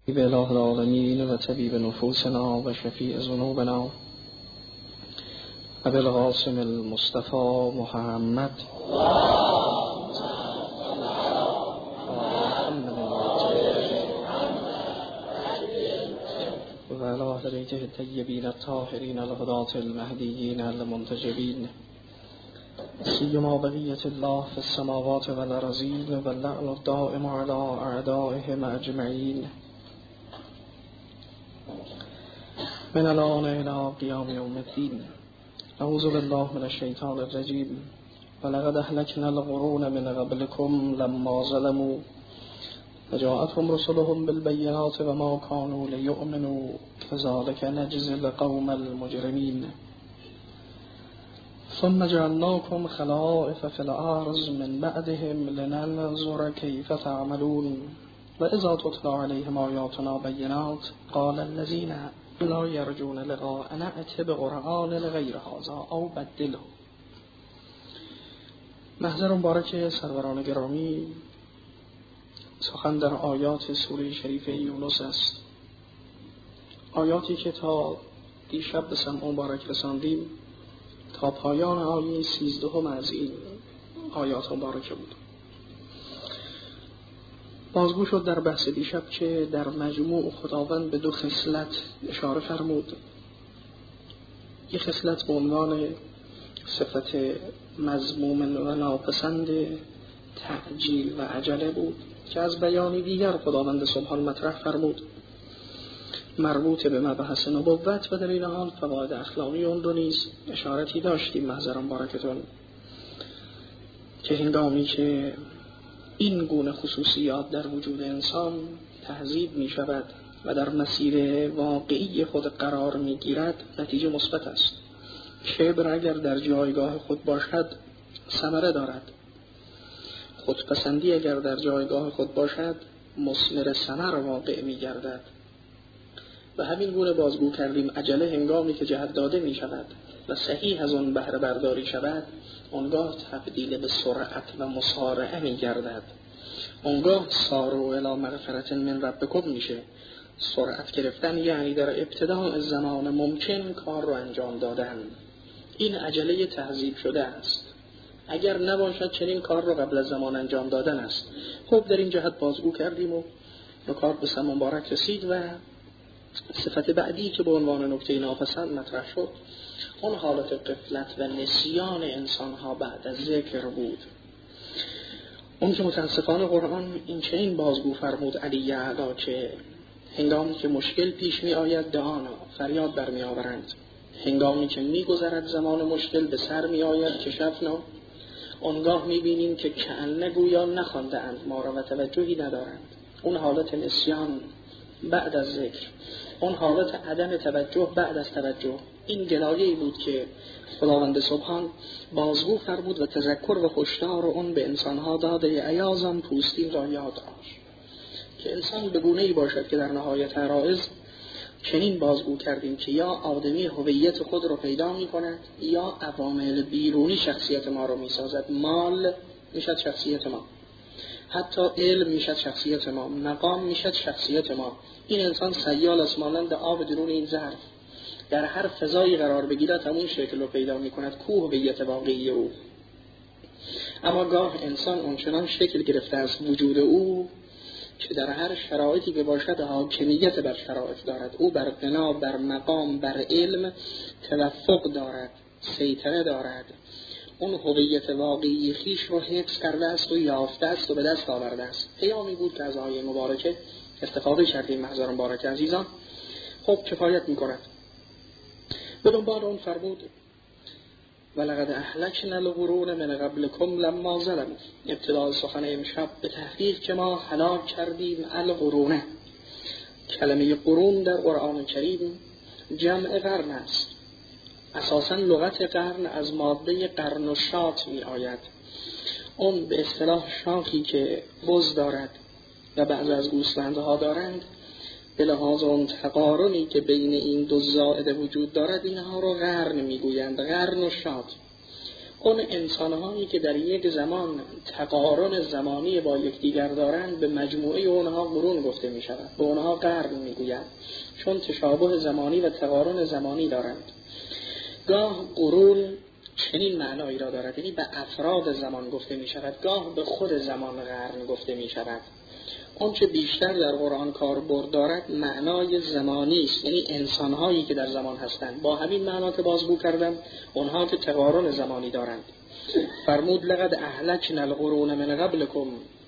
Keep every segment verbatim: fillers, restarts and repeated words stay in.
طبيب إله العالمين وطبيب نفوسنا وشفيع ذنوبنا أبي القاسم المصطفى محمد وعلى أهل بيته الطيبين الطاهرين الهداة المهديين المنتجبين سيما بقية الله في السماوات والأرضين واللعن الدائم على أعدائهم أجمعين من الآن إلى قيام يوم الدين. أعوذ بالله من الشيطان الرجيم. ولقد أهلكنا القرون من قبلكم لما ظلموا وجاءتهم رسلهم بالبينات وما كانوا ليؤمنوا كذلك نجزي القوم المجرمين ثم جعلناكم خلائف في الأرض من بعدهم لننظر كيف تعملون وإذا تتلى عليهم آياتنا بينات قال الذين لا يرجون لقاءنا ائت بقرآن غیر هذا او بدله. محضر مبارک سروران گرامی، سخن در آیات سوره شریف یونس است. آیاتی که تا دیشب به سمع مبارک رساندیم تا پایان آیه سیزدهم از این آیات مبارکه بود. بازگو شد در بحث دیشب که در مجموع خداوند به دو خصلت اشاره فرمود. یک خصلت به عنوان صفت مذموم و ناپسند تعجیل و عجله بود که از بیانی دیگر خداوند سبحان مطرح فرمود، مربوط به مبحث نبوت و در این حال فواید اخلاقی اون رو نیز اشارتی داشتیم. محضرم بارکتون که هنگامی که این گونه خصوصیات در وجود انسان تهذیب می شود و در مسیر واقعی خود قرار می گیرد، نتیجه مثبت است. کبر اگر در جایگاه خود باشد ثمره دارد، خودپسندی اگر در جایگاه خود باشد مثمر ثمر واقع می گردد. و همین گونه بازگو کردیم عجله هنگامی که جهت داده می شود و صحیح از آن بهره برداری شود، آنگاه تبدیل به سرعت و مسارعه می گردد. آنگاه ساروا الی مغفرة من ربکم میشه. سرعت گرفتن یعنی در ابتداء زمان ممکن کار رو انجام دادن. این عجله تهذیب شده است. اگر نباشد چنین کار رو قبل از زمان انجام دادن است. خب در این جهت بازگو کردیم و نکات به سمع مبارک رسید و صفت بعدی که به عنوان نکته ناپسند مطرح شد اون حالت غفلت و نسیان انسانها بعد از ذکر بود. اون که متاسفانه قرآن این چنین بازگو فرمود علی اعلی که هنگامی که مشکل پیش می آید دعانا فریاد برمی آورند، هنگامی که می گذرد زمان مشکل به سر می آید کشفنا، آنگاه می بینیم که کأنه گویا نخوانده اند ما را و توجهی ندارند. اون حالت نسیان بعد از ذکر، اون حالت عدم توجه بعد از توجه، این گلایه‌ای بود که خداوند سبحان بازگو فرمود و تذکر و هشدار اون به انسانها داده. ایازم پوستین را یاد داشت که انسان به گونه‌ای باشد که در نهایت عرائض چنین بازگو کردیم که یا آدمی هویت خود رو پیدا می کند یا عوامل بیرونی شخصیت ما رو می سازد. مال میشد شخصیت ما، حتی علم میشد شخصیت ما، مقام میشد شخصیت ما. این انسان سیال است، مانند آب درون این ظرف، در هر فضایی قرار بگیرد همون شکل رو پیدا می کند که هویت واقعی او. اما گاه انسان اونچنان شکل گرفته از وجود او که در هر شرایطی که باشد حاکمیت بر شرایط دارد. او بر بنا، بر مقام، بر علم توفق دارد، سیطره دارد. اون هویت واقعی خیش رو حفظ کرده است و یافته است و به دست آورده است. پیامی بود که از آیه مبارکه استفاده کردیم. محضر مبارک عزیزان، خب کفایت می‌کند. به دنبال اون فرمود ولقد اهلکنا القرون من قبلکم لما ظلموا. ابتدای سخن امشب به تحقیق که ما هلاک کردیم القرون. کلمه قرون در قرآن کریم جمع قرن است. اساساً لغت قرن از ماده قرن و شاط می آید. اون به اصطلاح شاخی که بز دارد و بعض از گوسفندها دارند، به لحاظ اون تقارنی که بین این دو زائد وجود دارد اینها رو قرن میگویند، قرن و شاط. اون انسان‌هایی که در یک زمان تقارن زمانی با یکدیگر دارند به مجموعه اونها قرون گفته می‌شود، به اونها قرن می‌گویند، چون تشابه زمانی و تقارن زمانی دارند. گاه قرون چنین معنایی را دارد، یعنی به افراد زمان گفته می‌شود، گاه به خود زمان قرن گفته می‌شود. اون چه بیشتر در قرآن کاربرد دارد معنای زمانی است، یعنی انسان‌هایی که در زمان هستند. با همین معنا که بازگو کردم، اونها که تقارن زمانی دارند. فرمود لقد اهلکنا القرون من قبلکم،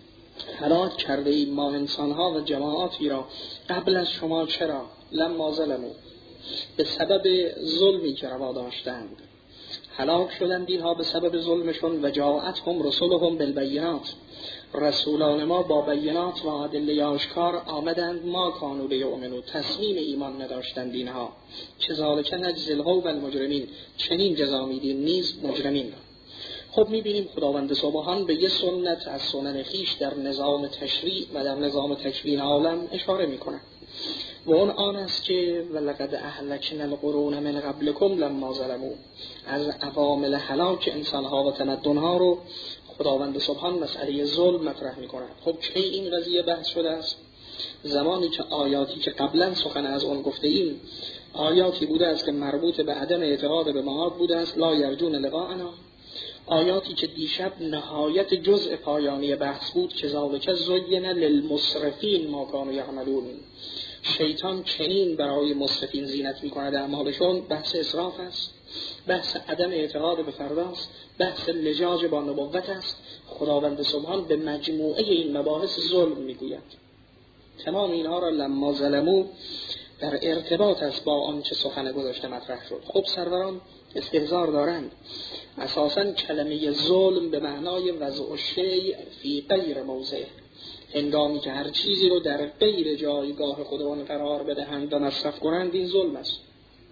هلاک کرده ایم ما انسان‌ها و جماعاتی را قبل از شما. چرا؟ لما ظلموا، به سبب ظلمی که روا داشتند هلاک شدند اینها به سبب ظلمشون. و جاءتهم رسلهم بالبینات، رسولان ما با بینات و ادله آشکار آمدند. ما کانوا لیؤمنوا، تصمیم ایمان نداشتند اینها. کذالک نجزی القوم المجرمین، چنین جزا میدیم نیز مجرمین را. خب میبینیم خداوند سبحان به یه سنت از سنن خویش در نظام تشریع و در نظام تکوین عالم اشاره میکنه و اون آن است که ولقد اهلکنا القرون من قبلکم لما ظلموا، از عوامل هلاک انسانها و تمدنها رو خداوند سبحان مسئله ظلم مطرح میکنه. خب کی این قضیه بحث شده است؟ زمانی که آیاتی که قبلا سخن از اون گفته ایم آیاتی بوده است که مربوط به عدم اعتقاد به معاد بوده است، لا یرجون لقاءنا، آیاتی که دیشب نهایت جزء پایانی بحث بود که ذالک زین للمسرفین ما کانوا یعملون، شیطان چنین برای مسرفین زینت میکند اعمالشون. بحث اسراف است، بحث عدم اعتقاد به فرداست، بحث لجاج با نبوت است. خداوند سبحان به مجموعه این مباحث ظلم میگوید. تمام اینها را لما ظلموا در ارتباط است با آنچه سخن گذشته مطرح شد. خب سروران استحضار دارند اساساً کلمه ظلم به معنای وضع شیء فی غیر موضع، هنگامی که هر چیزی رو در غیر جایگاه خودمان قرار بدهند و مصرف کنند این ظلم است.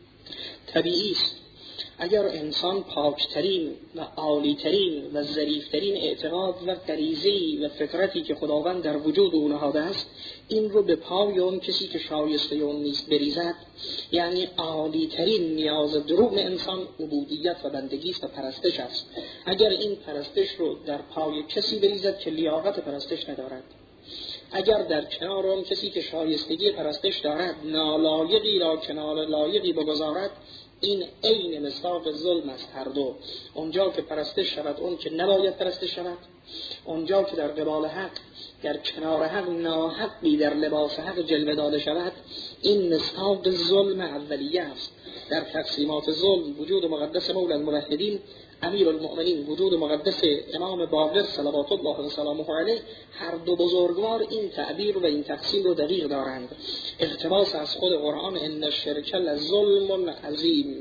طبیعی است اگر انسان پاکترین و عالیترین و ظریفترین اعتقاد و غریزه‌ای و فطرتی که خداوند در وجود او نهاده است این رو به پای اون کسی که شایسته اون نیست بریزد، یعنی عالیترین نیاز دروغ انسان عبودیت و بندگی است و پرستش است. اگر این پرستش رو در پای کسی بریزد که لیاقت پرستش ندارد، اگر در کنار اون کسی که شایستگی پرستش دارد نالایقی را کنار لایقی بگذارد، این عین مصداق ظلم است. هر دو، اونجا که پرستش شود اون که نباید پرستش شود، اونجا که در قبال حق در کنار حق ناحقی در لباس حق جلوه داده شود، این مصداق ظلم اولیه است. در تقسیمات ظلم وجود مقدس مولا الموحدین امیر المؤمنین، وجود مقدس امام باقر صلوات الله و سلامه علیه، هر دو بزرگوار این تعبیر و این تقسیم رو دقیق دارند. اقتباس از خود قرآن ان الشرک لظلم عظیم،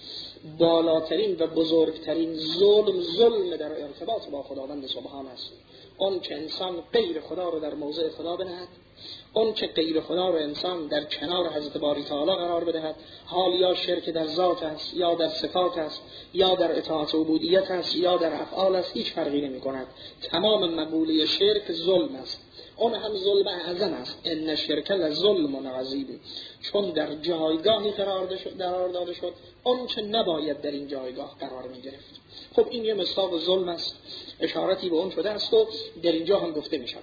بالاترین و بزرگترین ظلم ظلم در ارتباط با خداوند سبحان است. اون که انسان غیر خدا رو در موضع خدا بنهد، اون که غیر خدا رو انسان در کنار حضرت باری تعالی قرار بدهد، حال یا شرک در ذات است یا در صفات است یا در اطاعت و عبودیت است یا در افعال است، هیچ فرقی نمی کند. تمام مقوله شرک ظلم است، اون هم ظلم اعظم است. ان الشرک لظلم عظیم، چون در جایگاهی قرار داده شد اون که نباید در این جایگاه قرار می گرفت. خب این یه مصداق ظلم است، اشارتی به اون شده است و در اینجا هم گفته می شود.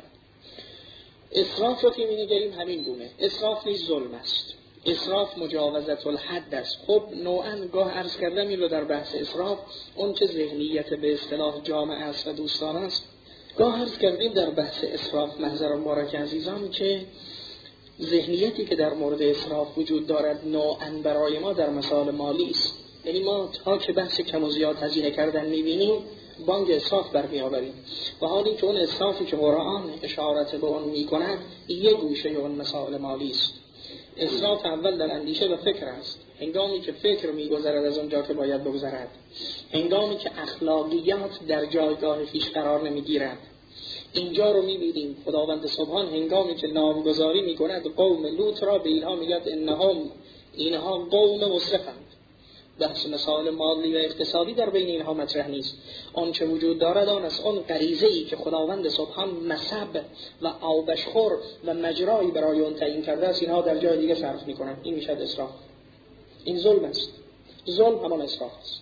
اسراف رو که می نگریم همین گونه، اسراف نیز ظلم است، اسراف مجاوزت الحد است. خب نوعاً گاه عرض کردم این رو در بحث اسراف، اون چه ذهنیت به اصطلاح جامعه است و دوستان است، گاه عرض کردیم در بحث اسراف محضر مبارک عزیزان که ذهنیتی که در مورد اسراف وجود دارد نوعاً برای ما در مسائل مالی است. یعنی ما تا که بحث کم و زیاد هزینه کردن می‌بینیم بانگ اسراف برمی‌آوریم، و حالی که اون اسرافی که قرآن اشارت به اون می‌کند یک گوشه اون مسائل مالی است. اسراف اول در اندیشه و فکر است، هنگامی که فکر می‌گذرد از اونجا که باید بگذرد، هنگامی که اخلاقیات در جایگاه خویش قرار نمی‌گیرند. اینجا رو می‌بینیم خداوند سبحان هنگامی که نامگذاری می‌کند قوم لوط را به اینها میگه انهم اینها قوم مسرفند. بحث مسائل مالی و اقتصادی در بین اینها مطرح نیست. آن چه وجود دارد آن است آن غریزه‌ای که خداوند سبحان مصب و آبشخور و مجرایی برای اون تعیین کرده است، اینها در جای دیگه صرف می‌کنند. این میشه اسراف، این ظلم است. ظلم همان اسراف است.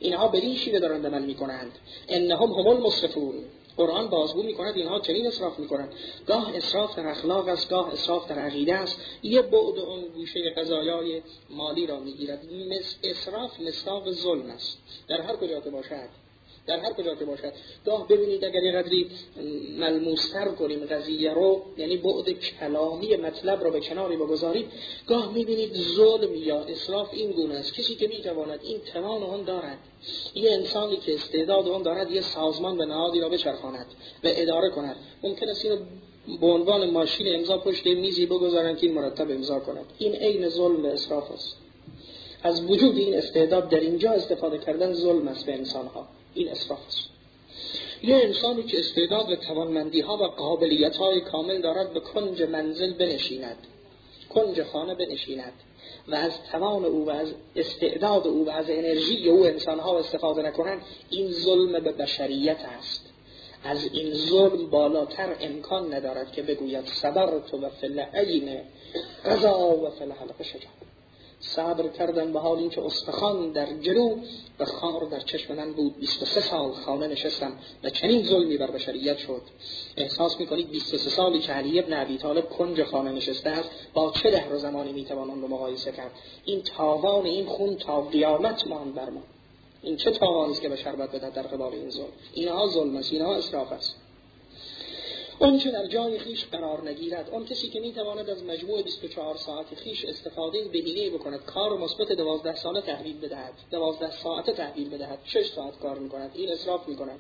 اینها به این شیوه دارند عمل میکنند. انهم هم المسرفون. قرآن بازگو میکند اینها چنین اسراف میکنند. گاه اسراف در اخلاق است، گاه اسراف در عقیده است. یه بعد اون گوشه قضایای مالی را میگیرد. اسراف مصداق ظلم است در هر کجا که باشد، در هر کجا که باشد. گاه ببینید اگر یه قدری ملموس‌تر کنیم قضیه رو، یعنی بعد کلامی مطلب رو به کناری بگذاریم، گاه میبینید ظلم یا اسراف این گونه است. کسی که میتواند این توان آن دارد، یه انسانی که استعداد آن دارد یه سازمان و نهادی را بچرخاند و اداره کند، ممکن است اینو به عنوان ماشین امضا پشت میزی بگذارن که این مرتب امضا کند. این عین ظلم و اسراف است. از وجود این استعداد در اینجا استفاده کردن ظلم است به انسانها. این اسراف است. یه انسانی که استعداد و توانمندی ها و قابلیت های کامل دارد به کنج منزل بنشیند، کنج خانه بنشیند و از توان او و از استعداد او و از انرژی او انسانها استفاده نکنند، این ظلم به بشریت است. از این ظلم بالاتر امکان ندارد که بگوید صبرت و فی العین قضا و فی الحلق شجر. صبر کردن به حال این که استخوان در جلو و خار در چشم من بود. بیست و سه سال خانه نشستم و چنین ظلمی بر بشریت شد. احساس میکنید بیست و سه سالی که علی ابن ابی طالب کنج خانه نشسته است با چه دهر و زمانی میتوان آن رو مقایسه کرد؟ این تاوان این خون تا قیامت مان بر ما. این چه تاوانی است که بشر باید بدهد در قبال این ظلم؟ اینها ظلم است، اینها اسراف است. اون که در جای خیش قرار نگیرد، اون کسی که میتواند از مجموع بیست و چهار ساعت خیش استفاده بهینه‌ای بکند، کار مثبت دوازده ساله تحویل بدهد، دوازده ساعت تحویل بدهد، شش ساعت کار میکند، این اسراف میکند.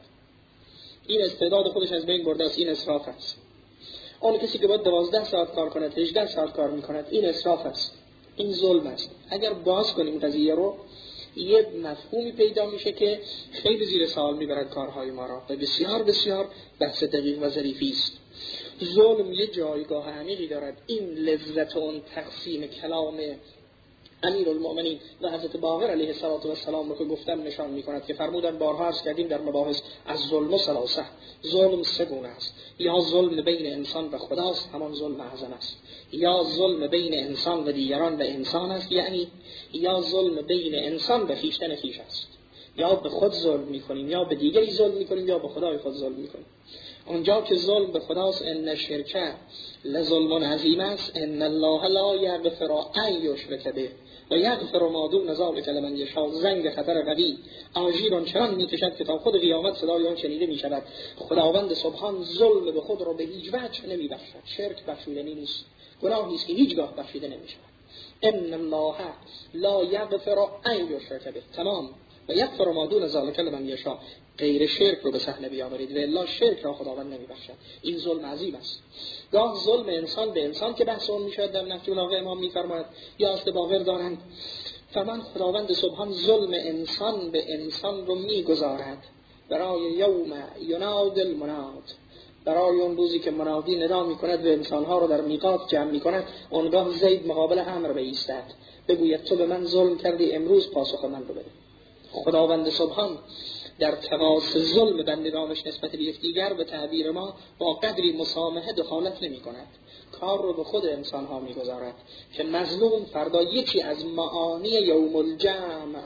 این استعداد خودش از بین برده است، این اسراف است. اون کسی که باید دوازده ساعت کار کند، هجده ساعت کار میکند، این اسراف است، این ظلم است. اگر باز کنیم قضیه رو، یه مفهومی پیدا میشه که خیلی زیر سوال میبرد کارهای ما را و بسیار بسیار بحث دقیق و ظریفی است. ظلم یه جایگاه عمیقی دارد. این لذت اون تقسیم کلام امیرالمؤمنین و حضرت باقر علیه السلام رو که گفتم نشان میکند که فرمودن، بارها عرض کردیم در مباحث، از ظلم و ثلاثه، ظلم سه گونه است. یا ظلم بین انسان و خداست، همان ظلم اعظم است. یا ظلم بین انسان و دیگران و انسان است، یعنی یا ظلم بین انسان و خویشتن خویش است. یا به خود ظلم میکنیم، یا به دیگری ظلم میکنیم، یا به خدای خود ظلم میکنیم. اونجا که ظلم به خداست، ان الشرک لظلم عظیم است، ان الله لا یغفر ان یشرک به و یغفر ما دون ذلک لمن یشاء. زنگ خطر قوی آژیر چنان میکشد که تا خود قیامت صدای آن شنیده میشود. خداوند سبحان ظلم به خود را به هیچ وجه نمیبخشد. شرک بخشیدنی نیست، گناهی است که هیچگاه بخشیده نمیشود. ان الله لا یغفر ان یشرک به، تمام، و یغفر ما دون ذلک لمن یشاء. غیر شرک رو به صحنه بیاورید و الا شرک را خداوند نمیبخشد. این ظلم عظیم است. گاه ظلم انسان به انسان که بحث اون میشد در نهج البلاغه امام میفرماید، یا است باور دارند فرمان خداوند سبحان ظلم انسان به انسان رو میگذارد برای یوم یناد المناد، برای اون روزی که منادی ندا میکند و انسانها رو در میقات جمع میکند. اونگاه زید مقابل امر بایستد، بگوید تو به من ظلم کردی، امروز پاسخ من رو بده. خداوند سبحان در تقاص ظلم بندگانش نسبت به یکدیگر به تعبیر ما با قدری مسامحه دخالت نمی کند. کار رو به خود انسان ها می گذارد که مظلوم فردا یکی از معانی یوم الجمع،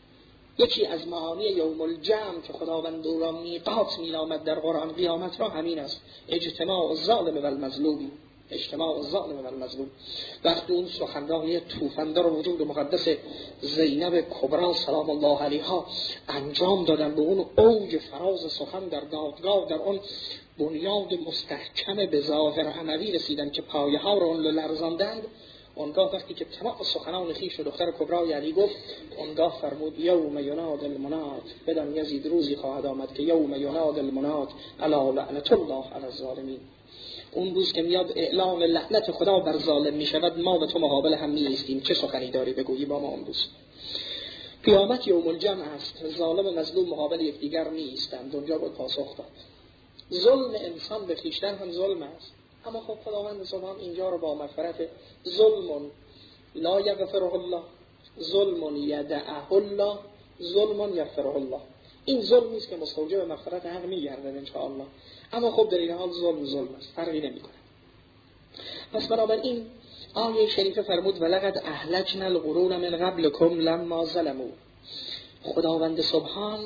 یکی از معانی یوم الجمع که خداوند او را میقات می نامد در قرآن قیامت را همین است، اجتماع الظالم و المظلوم. اجتماع الظالم و المظلوم. وقتی اون سخنرانی توفندار وجود مقدس زینب کبرا سلام الله علیها انجام دادن، به اون اوج فراز سخن در دادگاه، در اون بنیاد مستحکم به ظاهر عملی رسیدن که پایه ها رو لرزاندند، اونگاه وقتی که تمام سخنان خویش دختر کبرای علی گفت، اونگاه فرمود یوم یناد المناد، بدان یزید روزی خواهد آمد که یوم یناد المناد الا لعنت الله علی الظالمین. اون روز که میاد اعلام لعنت خدا بر ظالم می شود، ما و تو مقابل هم می ایستیم. چه سخنی داری بگویی با ما اون روز؟ قیامت یوم الجمع است، ظالم و مظلوم مقابل یکدیگر می ایستند، اونجا باید پاسخ داد. ظلم انسان به خویشتن هم ظلم است، اما خب خداوند سبحان اینجا رو با مغفرت ظلم لا یغفره الله، ظلم یدعه الله، ظلم یغفره الله. این ظلم نیست که مستوجب مغفرت حق می‌گردد ان شاء الله، اما خب در این حال ظلم ظلم است، فرقی نمی‌کنه. پس بنابراین آیه شریفه فرمود ولقد اهلکنا القرون من قبلکم لما ظلموا. خداوند سبحان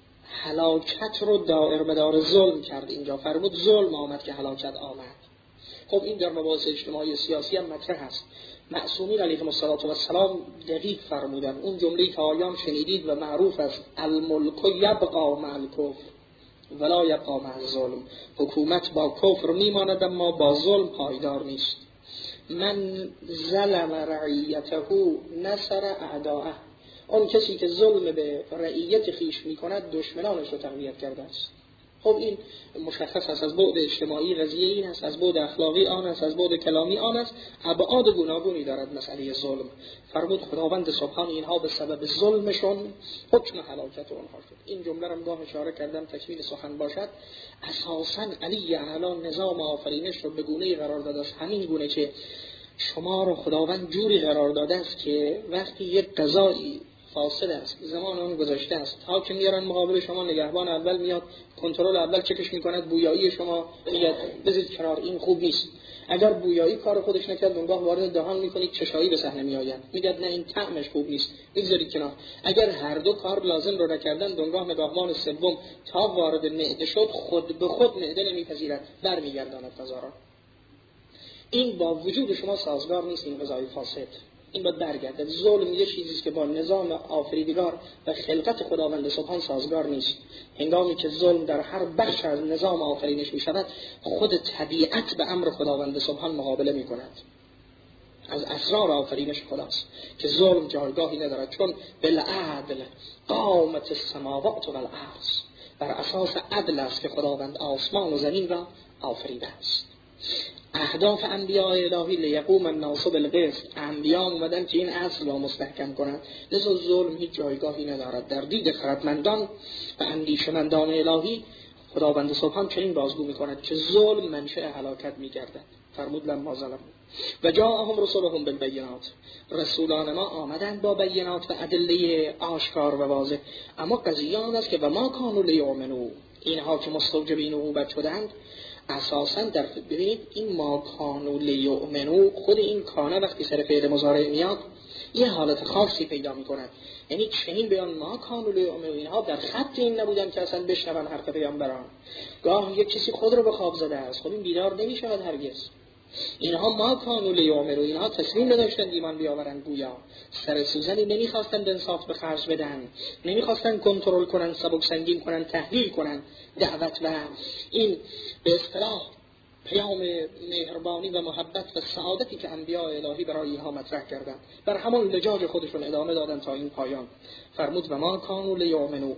هلاکت رو دائر مدار ظلم کرد. اینجا فرمود ظلم آمد که هلاکت آمد. خب این در مباحث اجتماعی سیاسی هم مطرح است. معصومین علیهم السلام دقیق فرمودن. اون جمله‌ای که آیام شنیدید و معروف است، الملک یبقی مع الکفر ولا یبقی مع الظلم. حکومت با کفر میماند اما با ظلم پایدار نیست. من ظلم رعیته نصر اعداءه. اون کسی که ظلم به رعیت خیش میکند دشمنانش رو تقویت کرده است. خب این مشخص است. از بعد اجتماعی قضیه این است، از بعد اخلاقی آن است، از بعد کلامی آن است. ابعاد گوناگونی دارد مسئله ظلم. فرمود خداوند سبحان اینها به سبب ظلمشون حکم هلاکت اونها شد. این جمله را گاه اشاره کردم تکمیل سخن باشد. اساساً علی اعلی نظام آفرینش رو به گونه‌ای قرار داده است، همین گونه که شما رو خداوند جوری قرار داده است که وقتی یک قضایی فاسد است، زمان اون گذشته است، حاکم میارن مقابل شما، نگهبان اول میاد کنترل اول چکش میکند، بویایی شما میگه بذارید کنار، این خوب نیست. اگر بویایی کار خودش نکرد اونگاه وارد دهان میکنید، چشایی به صحنه میآید، میگه نه این طعمش خوب نیست، میذارید کنار. اگر هر دو کار لازم رو نکردن اونگاه نگهبان سوم تا وارد معده شد خود به خود معده نمیپذیرد، برمیگرداند تزارا. این با وجود شما سازگار نیست. این قضای فاسد این باید برگردد. ظلم یه چیزی است که با نظام آفریدگار و خلقت خداوند سبحان سازگار نیست. هنگامی که ظلم در هر بخش از نظام آفرینش می شود، خود طبیعت به امر خداوند سبحان مقابله می کند. از اسرار آفرینش خداست که ظلم جایگاهی ندارد، چون بالعدل قامت السماوات والارض، بر اساس عدل است که خداوند آسمان و زمین را آفریده است. اهداف انبیاء الهی لیقوم الناس بالقسط، انبیاء اومدن که این اصل را مستحکم کنند. لذا ظلم هیچ جایگاهی ندارد. در دید خردمندان و اندیشمندان الهی خداوند سبحان چنین بازگو میکند که ظلم منشأ هلاکت میگردد. فرمود لما ظلموا و جاءهم رسولهم بالبینات، رسولان ما آمدند با بینات و ادله آشکار و واضح، اما قضیه آن است که و ما کانوا لیؤمنوا، اینها که مستوجبین عقوبت شدند اساساً در ببینید این ما کانوا لیؤمنوا، خود این کانه وقتی سر فعل مضارع میاد یه حالت خاصی پیدا میکند. یعنی چنین بیان ما کانوا لیؤمنوا، اینها در خط این نبودن که اصلا بشنون حرف پیامبران. گاه یک کسی خود رو به خواب زده است، خب این بیدار نمیشود هرگز. اینها ما کانوا لیؤمنوا، اینها تسلیم نداشتند ایمان بیاورند، گویا سر سوزنی نمیخواستند انصاف به خرج بدن، نمیخواستند کنترل کنن، سبک سنگین کنن، تحلیل کنن دعوت و این به اصطلاح پیام مهربانی و محبت و سعادتی که انبیاء الهی برای اینها مطرح کردند، بر همان لجاج خودشون ادامه دادن تا این پایان. فرمود و ما کانوا لیؤمنوا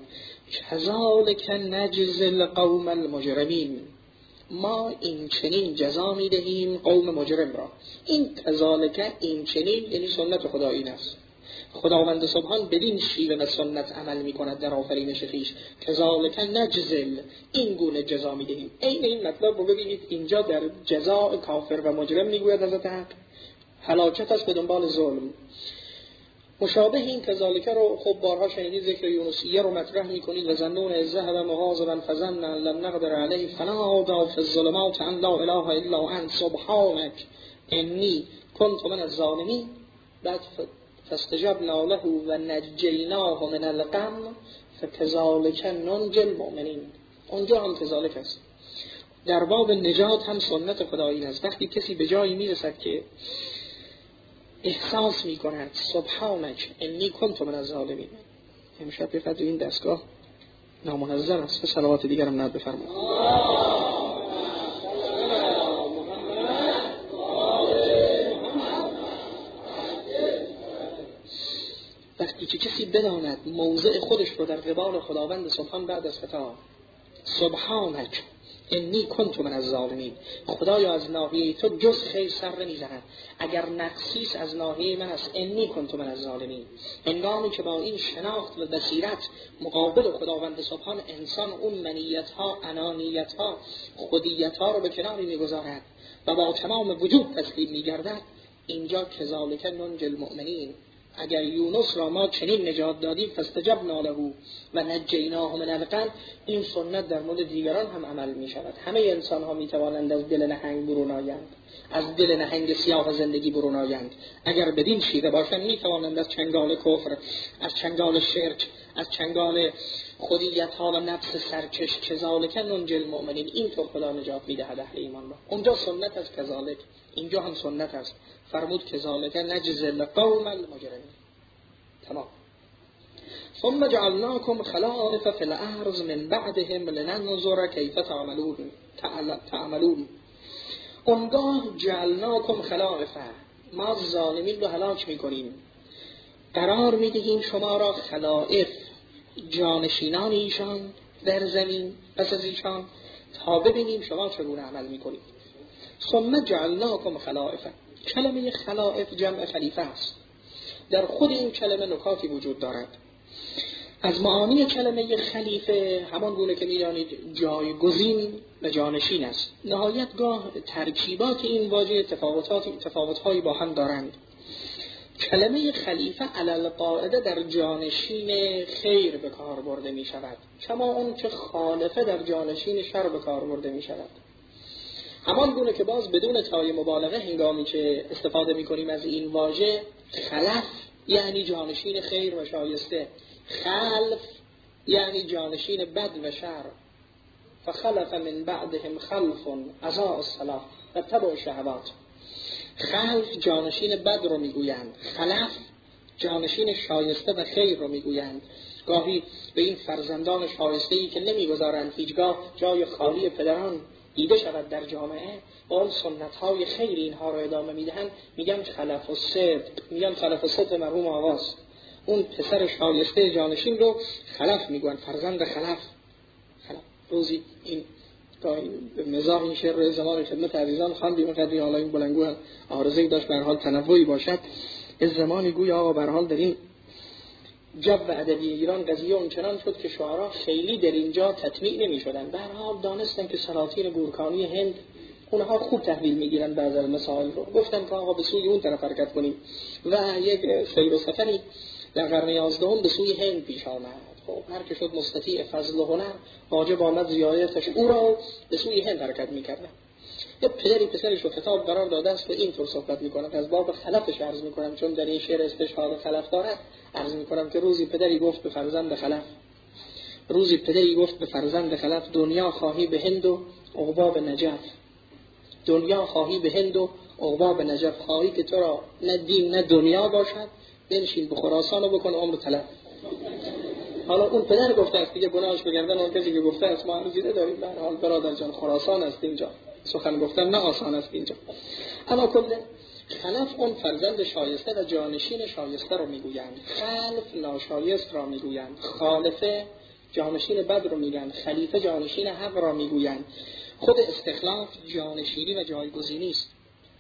کذالک نجزی القوم المجرمین، ما این چنین جزا میدهیم قوم مجرم را. این کذالک، این چنین یعنی سنت خدا این است. خداوند سبحان بدین شیوه و سنت عمل میکند در آفرینش خویش. کذالک نجزل، این گونه جزا میدهیم. این این مطلب رو ببینید اینجا در جزا کافر و مجرم میگوید حضرت حق هلاکت است به دنبال ظلم. مشابه این کذالک رو خب بارها شنیدید، ذکر یونسیه رو مطرح میکنید و ظنون الذهب مغاضبا فظن ان لن نقدر علیه فنادى فی الظلمات ان لا اله الا انت سبحانک انی کنت من الظالمین. بعد فاستجبنا له و نجیناه من الغم فکذالک ننجی المؤمنین. اونجا هم کذالک است. در باب نجات هم سنت خدایی است. وقتی کسی به جایی میرسد که احساس میکند سبحانک انی کنت من الظالمین، امشب به قدر این دستگاه نامنظم است. صلوات دیگرم ند بفرمایید. وقتی که کسی بداند موضع خودش رو در قبال خداوند سبحان بعد از خطا سبحانک انی کنت من الظالمین، خدایا از ناحیه تو جز خیر سر نمیزند، اگر نقصیش از ناحیه من است، انی کنت من الظالمین. هنگامی که با این شناخت و بصیرت مقابل خداوند سبحان انسان اون منیت ها، انانیت ها، خودیت ها رو به کناری میگذارد و با تمام وجود تسلیم میگردد، اینجا کذالک ننجی المؤمنین، اگر یونس را ما چنین نجات دادیم فاستجبنا له و نجیناه من الغم، این سنت در مورد دیگران هم عمل می شود. همه انسان ها می توانند از دل نهنگ برون آیند، از دل نهنگ سیاه زندگی برون آیند. اگر بدین شیوه باشند می توانند از چنگال کفر، از چنگال شرک، از چنگال خودیت ها و نفس سرکش، کذالک ننجی المؤمنین، اینطور خدا نجات میدهد اهل ایمان را. اونجا سنت از کذالک، اینجا هم سنت است. فرمود کذالک نجزی القوم المجرمین. تمام. ثم جعلناكم خلائف في الارض من بعدهم لننظر كيف تعملون تعملون اونگاه جعلناكم خلائف، ما ظالمین رو هلاک میکنیم، قرار میدهیم شما را خلائف، جانشینان ایشان در زمین پس از ایشان، تا ببینیم شما چگونه عمل میکنید. ثم جعلناكم خلائف، کلمه خلائف جمع خلیفه است. در خود این کلمه نکاتی وجود دارد. از معانی کلمه خلیفه همان گونه که می‌دانید جایگزین و جانشین است. نهایت گاه ترکیبات این واژه تفاوتات تفاوت‌هایی با هم دارند. کلمه خلیفه علی القاعده در جانشین خیر به کار برده می شود، کما اون که خالفه در جانشین شر به کار برده می شود. همان گونه که باز بدون تای مبالغه هنگامی که استفاده می کنیم از این واژه خلف یعنی جانشین خیر و شایسته، خلف یعنی جانشین بد و شر. فخلف من بعدهم خلف اضاعوا الصلاة واتبعوا الشهوات. خلف جانشین بد رو میگویند، خلف جانشین شایسته و خیر رو میگویند. گاهی به این فرزندان شایسته‌ای که نمیگذارند هیچگاه جای خالی پدران دیده شود در جامعه، اون سنت‌های خیر اینها رو ادامه میدهند، میگن خلف الصدق، میگن خلف الصدق مرحوم آواست. اون پسر شایسته جانشین رو خلف میگن، فرزند خلف. خلف روزی این مزاح این شعر رو زمان خدمت عزیزان خواندیم، قدری حالا این بلنگو هم عارضه‌ای داشت به هر حال تنوعی باشد. از زمانی گویا آقا به هر حال در این جو ادبی ایران قضیه اونچنان شد که شعرا خیلی در اینجا تطمیع نمی‌شدن. به هر حال دانستن که سلاطین گورکانی هند اونها خوب تحویل میگیرن بعضی از مسائل رو. گفتن که آقا به سوی اون طرف حرکت کنیم و یک سیر و سفری در قرن یازدهم به سوی هند پیش آمد. خب هر که شد مستطیع فضل و هنر واجب آمد زیارتش او را به سوی هند حرکت میکردن. یه پدری پسرش رو خطاب قرار داده است و اینطور صحبت میکنم، از باب خلفش عرض میکنم چون در این شعر استشهاد خلف دارد. عرض میکنم که روزی پدری گفت به فرزند خلف، روزی پدری گفت به فرزند خلف دنیا خواهی به هند و عقبا به نجف، دنیا خواهی به هند و عقبا به نجف، خواهی که تو را نه دین نه دنیا باشد، بنشین به خراسان و بکن عمر طلب. حالا اون پدر گفته است دیگه، گناهش بگردن اون کسی که گفته است. ما هم دیده داریم به هر حال برادر جان خراسان است اینجا، سخن گفتن نه آسان است اینجا. اما کل خلف اون فرزند شایسته و جانشین شایسته رو میگویند، خلف ناشایست را میگویند، خالفه جانشین بد رو میگن، خلیفه جانشین حق را میگویند. خود استخلاف جانشینی و جایگزینی است.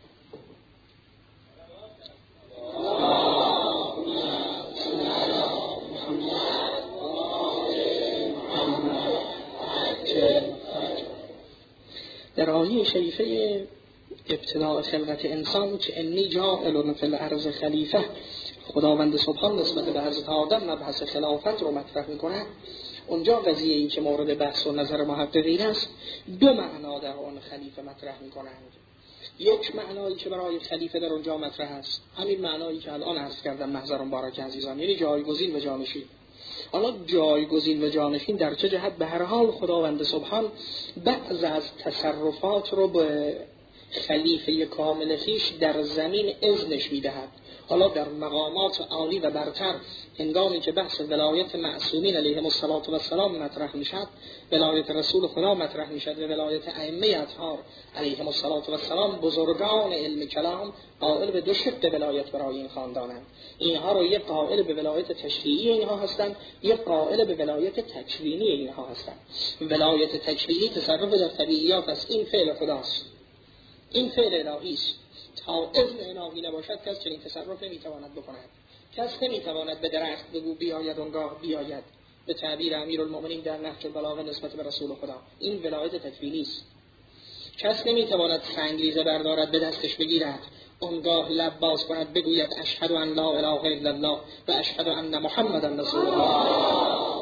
در آیه شریفه ابتداء خلقت انسان که انی جاعل فی الارض خلیفه، خداوند سبحان نسبت به حضرت آدم مبحث خلافت رو مطرح میکنه. اونجا قضیه این که مورد بحث و نظر محققین است، دو معنا در آن خلیفه مطرح میکنند. یک معنایی که برای خلیفه در اونجا مطرح است، همین معنایی که الان عرض کردم محضر مبارک عزیزان، یعنی جایگزین و جانشین. حالا جایگزین و جانشین در چه جهت؟ به هر حال خداوند سبحان بعض از تصرفات رو به خلیفه کامل خویش در زمین اذنش میدهد. حالا در مقامات عالی و برتر هنگامی که بحث ولایت معصومین علیهم الصلاة و السلام مطرح میشد، ولایت رسول خدا مطرح میشد و ولایت ائمه اطهار علیهم الصلاة و السلام، بزرگان علم کلام قائل به دو شق ولایت برای این خاندانند. اینها رو یک قائل به ولایت تشریعی اینها هستند، یک قائل به ولایت تکوینی اینها هستند. ولایت تکوینی تصرف در طبیعیات است، این فعل خداست، این فعل الهی است. تا اذن الهی نباشد کس چنین تصرف نمیتواند بکند. کس نمیتواند به درخت بگو بیاید اونگاه بیاید، به تعبیر امیرالمؤمنین در نهج البلاغه نسبت به رسول خدا. این ولایت تکوینی است. کس نمیتواند سنگریزه بردارد به دستش بگیرد، اونگاه لب باز کند بگوید اشهد ان لا اله الا الله و اشهد ان محمدا رسول الله.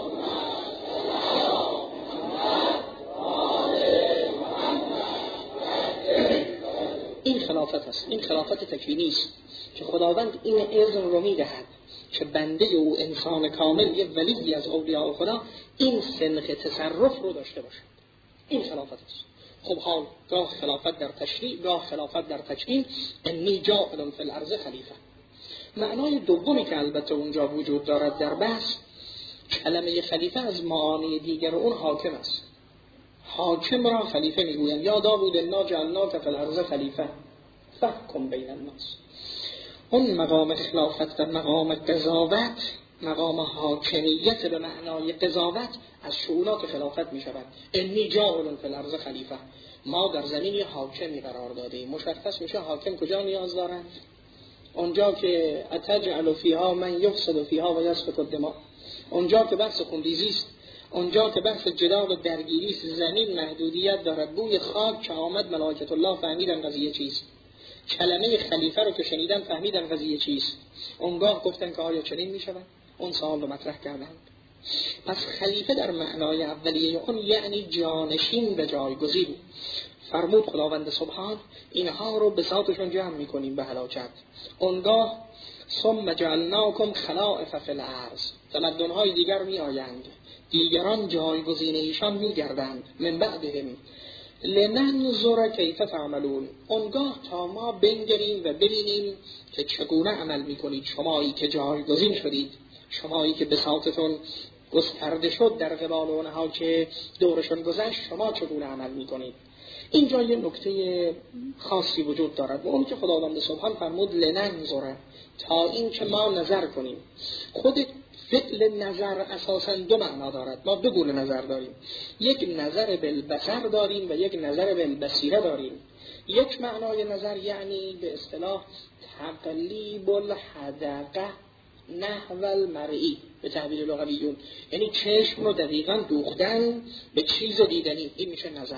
این خلافت است، این خلافت تکوینی است که خداوند این اذن رو میدهد که بنده او انسان کامل، یه ولی از اولیاء خدا، این سنخ تصرف رو داشته باشد. این خلافت است. خب حال گاه خلافت در تشریع، گاه خلافت در تکوین. انی جاعل فی الارض خلیفه. معنای دومی که البته اونجا وجود دارد در بحث، کلمه خلیفه از معانی دیگر اون حاکم است. حاکم را خلیفه میگویند. یا داوود انا جعلناک فی الارض خلیفه فاحکم بین الناس. اون مقام خلافت و مقام قضاوت، مقام حاکمیت به معنای قضاوت از شؤونات خلافت می شود. انی جاعل فی الارض خلیفه. ما در زمین یه حاکمی قرار دادیم. مشخص میشه حاکم کجا نیاز دارند؟ اونجا که اتجعل فیها من یفسد فیها و یسفک الدماء، اونجا که بحث خونریزی است، اونجا که بحث جدال و درگیری است. زمین محدودیت دارد. بوی خاک که آمد ملائکه الله فهمیدن قضیه چیست. کلمه خلیفه رو که شنیدن فهمیدن قضیه چیست. اونگاه گفتن که آیا چنین می شود؟ اون سوال رو مطرح کردند. پس خلیفه در معنای اولیه اون یعنی جانشین به جایگزین. فرمود خداوند سبحان اینها رو به ذاتشون جمع میکنیم به هلاکت. اونگاه ثم جعلناکم خلائف فی الارض. تمدن‌های دیگر می آیند، دیگران جایگزین ایشان می گردند. من بعدهم لننظر کیف تعملون. اونگاه تا ما بنگریم و ببینیم که چگونه عمل میکنید. شمایی که جایگزین شدید، شمایی که بساطتون گسترده شد در قبال اونها که دورشون گذشت، شما چگونه عمل میکنید. اینجا یه نکته خاصی وجود دارد و اون که خداوند سبحان فرمود لننظر، تا این که ما نظر کنیم. خود فعل نظر اساساً دو معنا دارد. ما دو گونه نظر داریم. یک نظر بالبصر داریم و یک نظر بالبصیره داریم. یک معنای نظر یعنی به اصطلاح تقلیب الحدقه نحو المرئی به تعبیر لغویون، یعنی چشم رو دقیقاً دوختن به چیز دیدنی. این میشه نظر.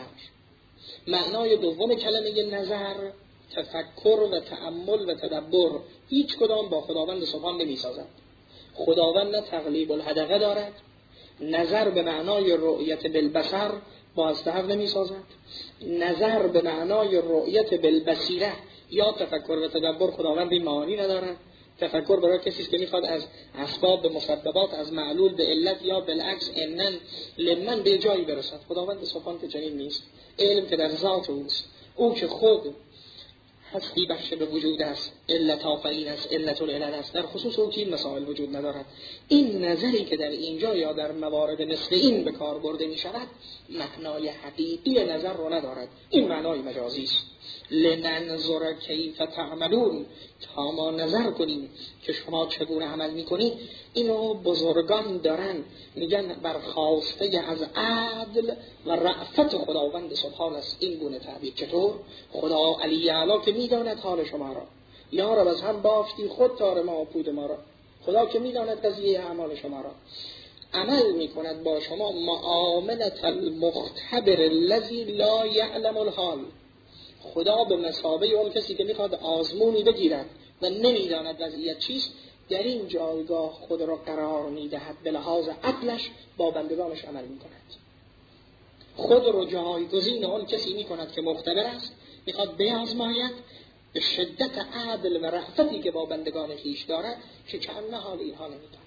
معنای دوم کلمه نظر تفکر و تأمل و تدبر. هیچ کدام با خداوند سبحان نمی سازد. خداوند نه تقلیب الحدقه دارد، نظر به معنای رؤیت بالبصر با استحق نمی سازد، نظر به معنای رؤیت بالبصیره یا تفکر و تدبر خداوند این معانی ندارد. تفکر برای کسی است که میخواد از اسباب به مسببات، از معلول به علت یا بالعکس انن لمن به جایی برسد. خداوند سبحان که چنین نیست. علم که در ذات اوست، او که خود هستی بخش به وجود است، علت آفرین است، علت العلل است، در خصوص اون که این مسائل وجود ندارد. این نظری که در اینجا یا در موارد مثل این به کار برده می شود معنای حقیقی نظر رو ندارد. این معنای مجازی است. لننظر کیف تعملون، تا ما نظر کنیم که شما چگونه عمل میکنید. اینو بزرگان دارن میگن برخواسته از عدل و رأفت خداوند سبحان است این گونه تعبیر. چطور؟ خدا علی اعلی که میداند حال شما را، یا رب از هم بافتی خود تار ما و پود ما را. خدا که میداند قضیه اعمال شما را، عمل میکند با شما معاملت المختبر الذی لا یعلم الحال. خدا به مثابه اون کسی که میخواد آزمونی بگیرد و نمیداند وضعیت چیست، در این جایگاه خود را قرار میدهد، به لحاظ عقلش با بندگانش عمل میکند. خود را جایگزین اون کسی میکند که مختبر است، میخواد بیازماید به شدت عدل و رحمتی که با بندگان خویش دارد که چند حال اینها نمیداند.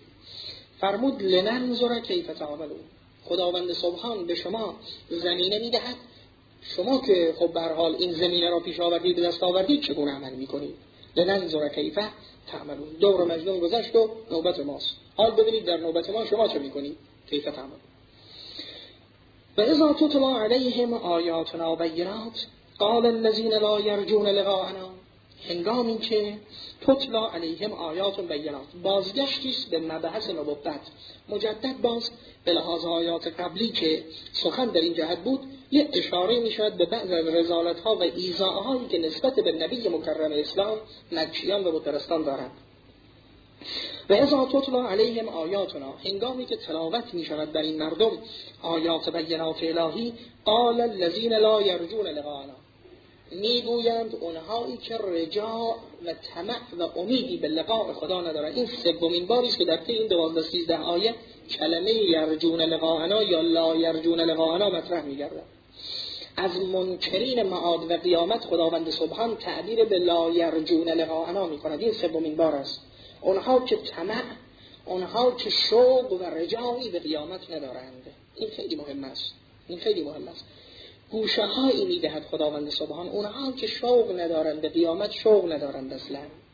فرمود لننظر کیف تعملون. خداوند سبحان به شما زمینه میدهد، شما که خب به هر حال این زمینه را پیش آوردید به دست آوردید چگونه عمل میکنید. لننظر کیف تعملون. دور مجنون گذشت و نوبت ماست. حال ببینید در نوبت ما شما چه میکنید. کیف تعملون. و اذا تتلی علیهم آیاتنا بینات قال الذین لا یرجون لقاءنا. هنگامی که تتلا علیهم آیات بینات، بازگشتیست به مبحث نبوت مجدد، باز به لحاظ آیات قبلی که سخن در این جهت بود یه اشاره می شود به بعض از رذالت ها و ایذاء هایی که نسبت به نبی مکرم اسلام مکیان و بترستان دارند. و اذا تتلا علیهم آیاتنا، هنگامی که تلاوت می شود بر این مردم آیات بینات الهی، قال الذین لا یرجون لقاءنا. میگویند اونهایی که رجاء و طمع و امیدی به لقاء خدا ندارند. این سومین باری است که در طی این دوازده سیزده آیه کلمه یرجون لقاءنا یا لا یرجون لقاءنا مطرح می‌گردد. از منکرین معاد و قیامت خداوند سبحان تعبیر به لا یرجون لقاءنا می‌کند. این سومین بار است. اونها که طمع، اونها که شوق و رجایی به قیامت ندارند. این خیلی مهم است. این خیلی مهم است. گوشه هایی میدهد خداوند سبحان اونها که شوق ندارند به قیامت، شوق ندارند اصلا.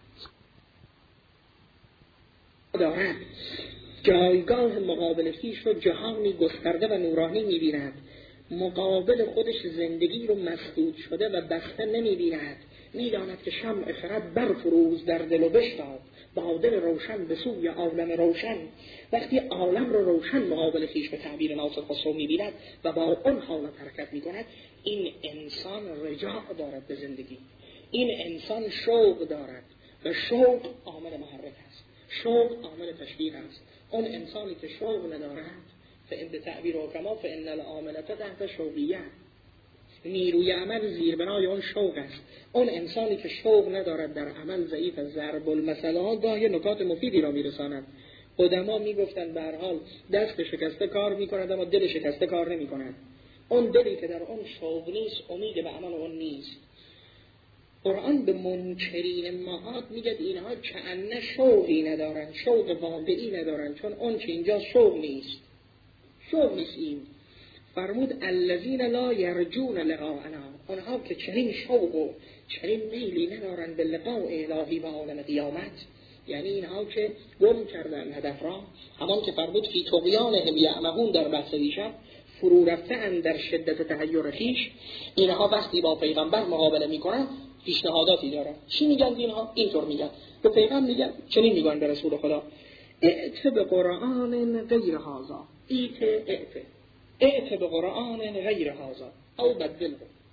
دارند جایگاه مقابل خویش رو جهانی گسترده و نورانی میبیند، مقابل خودش زندگی رو مسدود شده و بسته نمیبیند. میداند که شمع خرد برفروز در دل و بشتاب، با دل روشن به سوی عالم روشن. وقتی عالم رو روشن مقابل خویش به تعبیر ناصر خسرو میبیند و با اون حالت حرکت میکند، این انسان رجاع دارد به زندگی، این انسان شوق دارد و شوق عامل محرک است، شوق عامل تشویق است. اون انسانی که شوق ندارد فإن به تعبیر حکما فإن العاملة تحت شوقیه، نیروی عمل زیربنای اون شوق است. اون انسانی که شوق ندارد در عمل ضعیف، ضرب المثل ها گاهی نکات مفیدی را میرساند. قدما میگفتند به هر حال دست شکسته کار میکند اما دل شکسته کار نمیکند. اون دلی که در اون شوق نیست امید به عمل اون نیست. قرآن به منکرین معاد میگه اینها کأنه شوقی ندارن، شوق واقعی ندارن، چون اون که اینجا شوق نیست، شوق نیست. این فرمود الذین لا یرجون لقاءنا، اونها که چنین شوق و چنین میلی ندارن به لقاء الهی و عالم قیامت، یعنی اینها که گم کردن هدف را، همان که فرمود فی طغیانهم یعمهون در بحث دیشب، فرو رفتن در شدت تحیر خویش. اینها وقتی با پیغمبر مقابله میکنن پیشنهاداتی دارن. چی میگن اینها؟ اینطور میگن به پیغمبر، میگن چنین میگن به رسول خدا ائت به قرآن غیر هذا، ایت ائت ائت به قرآن غیر هذا او بدله.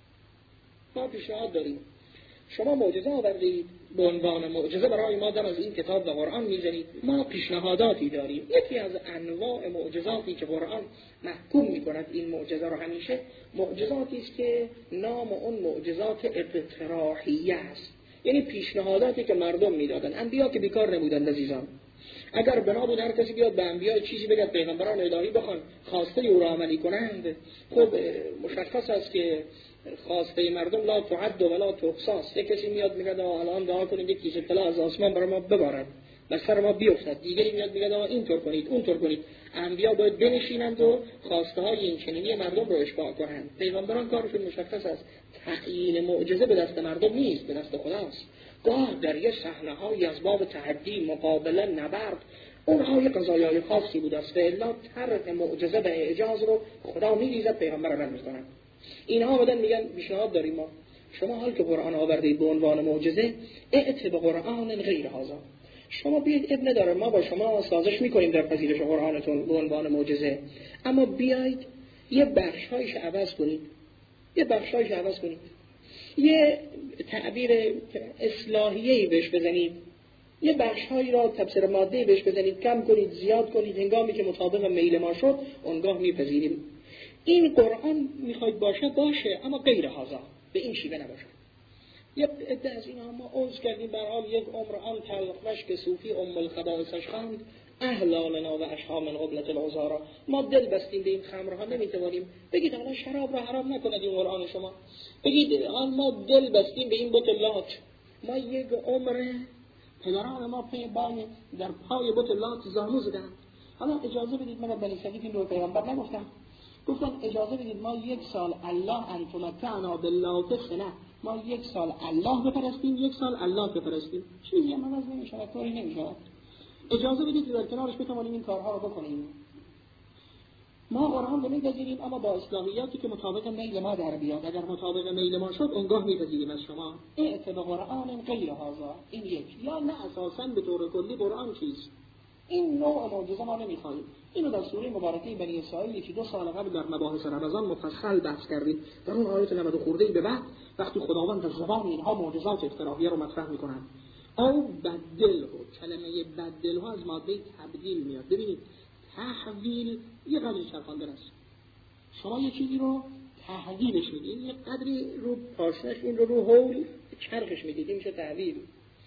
ما پیشنهاد داریم، شما معجزه آوردید، به عنوان معجزه برای ما دم از این کتاب و قرآن میزنید. ما پیشنهاداتی داریم. یکی از انواع معجزاتی که قرآن محکوم میکند این معجزه رو همیشه، معجزاتی است که نام اون معجزات اقتراحیه است، یعنی پیشنهاداتی که مردم میدادن. انبیا که بیکار نبودن عزیزان. اگر بنا بود هر کسی بیاد به انبیا چیزی بگه، پیغمبران الهی بخوان خواسته او را عملی کنند، خب مشخص است که خواسته مردم لا تعد ولا تحصى. یک کسی میاد میگه الان دعا کنید یک کیسه طلا از آسمان برای ما ببارد و سر ما بیفتد، دیگری میاد میگه اینطور کنید اونطور کنید. انبیا باید بنشینند و خواسته های این چنینی مردم رو اشباع کنند. پیغمبران کارشون مشخص است، تعیین معجزه به دست مردم نیست، به دست خداست. گاه در یه صحنه های از باب تحدی، مقابله، نبرد، اونها یه قضایای خاصی بود است. الا طرح معجزه به اعجاز رو خدا میریزد، پیغمبر رد میکنند. اینها بدن میگن پیشنهاد داریم ما، شما حال که قرآن آوردید به عنوان معجزه، ائت به قرآن غیر هذا، شما بیاید، ابن نداره ما با شما سازش میکنیم در پذیرش قرآنتون به عنوان معجزه، اما بیاید یه بخشایش عوض کنید، یه بخشایش عوض کنید، یه تعبیر اصلاحیه‌ای بهش بزنید، یه بخشهایی را تفسیر ماده بهش بزنید، کم کنید، زیاد کنید، هنگامی که مطابق میل ما شد اونگاه میپذیریم. این قرآن میخواید باشه باشه، اما غیر هذا، به این شیوه نباشه. یه عده از اینا ما عوض کردیم، به حال یک عمر آن تلخش که صوفی ام الخبائثش خواند اهلالنا و اشها من قبلت العذارا. ما دل بستیم به این خمرها، نمیتوانیم. بگید حالا شراب را حرام نکند این قرآن شما، بگید ما دل بستیم به این بتلات، ما یک عمر پدران ما پی بای در پای بتلات زانو زدن. حالا اجازه بدید، من بنی صدیق این رو پیغمبر نگفتم، گفتن اجازه بدید ما یک سال الله انتمتعنا بالله سنه، ما یک سال الله بپرستیم، یک سال الله بپرستیم، چیزی هم عوض نمیشود، طوری نمیشود. اجازه بدید در کنارش بتوانیم این کارها رو بکنیم. ما قرآن رو میپذیریم اما با اصلاحیاتی که مطابق میل ما در بیاد. اگر مطابق میل ما شد اونگاه میپذیریم از شما. ائت به قرآن غیر هذا، این یک. یا نه اساساً به طور کلی قرآن چیست، این نوع معجزه ما نمیخواهیم. اینو در سوره مبارکه بنی اسرائیل که دو سال قبل در مباحث رمضان مفصل بحث کردیم، در اون آیات نود خورده به بعد وقتی خداوند از زبان اینها معجزات اخترافیه رو مطرح میکنن، او بدل ها، کلمه بدل ها از ماده تبدیل میاد. ببینید تحویل یه قدری چرخانده است. شما یه چیزی رو تحویلش میدید. یه قدری رو پاشنش این رو رو هول چرخش میدید، این میشه تحویل.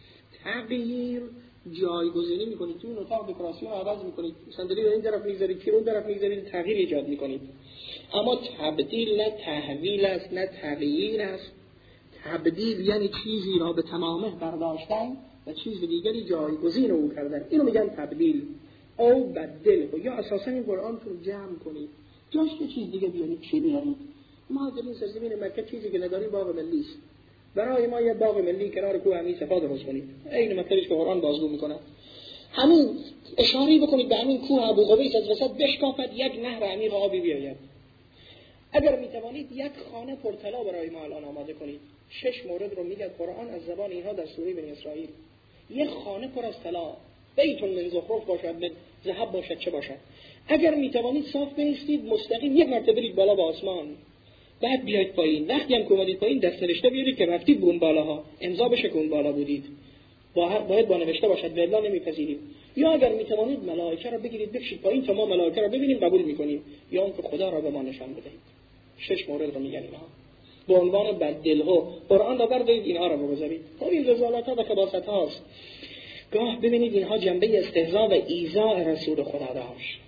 تغییر جایگزینی میکنید، تو اون اتاق دکوراسیون عوض میکنید، صندلی رو این طرف میذارید، کی رو اون طرف میذارید، تغییر ایجاد میکنید. اما تبدیل نه تحویل است نه تغییر است. تبدیل یعنی چیزی را به تمامه برداشتن و چیز دیگری جایگزین او کردن، اینو میگن تبدیل. او بدل یا اساسا این قرآن رو جمع کنید، جاش یه چیز دیگه بیارید، چی بیارید؟ ما در این سرزمین مکه چیزی که نداریم باغ ملی است. برای ما یه باغ ملی کنار کوه همین صفا درست کنید، این مطلبش که قرآن بازگو میکنه. همین اشاره بکنید به همین کوه ابو قبیس از وسط بشکافد، یک نهر عمیق آبی بیاید. اگر میتوانید یک خانه پرطلا برای ما الان آماده کنید. شش مورد رو میگه قرآن از زبان اینها در سوره بنی اسرائیل. یک خانه پر از طلا، بیتون من زخرف باشد، من ذهب باشد، چه باشد. اگر میتوانید صاف بایستید، مستقیم یک مرتبه برید بالا به آسمان، بعد بیاید پایین. وقتی هم که اومدید پایین دست نوشته بیارید که رفتید به اون بالاها، امضا بشه که اون بالا بودید. باید با نوشته باشد، به الا نمیپذیریم. یا اگر میتوانید ملائکه را بگیرید بکشید پایین تا ما ملائکه را ببینیم قبول میکنیم، یا اون که خدا را به ما نشان بدهید. شش مورد رو میگن اینها به عنوان بدلها. قرآن را بردارید اینها را بگذارید. خب این رسالت‌ها و خباست‌هاست. گاه ببینید اینها جنبه استهزاء و ایذاء رسول خدا داشت.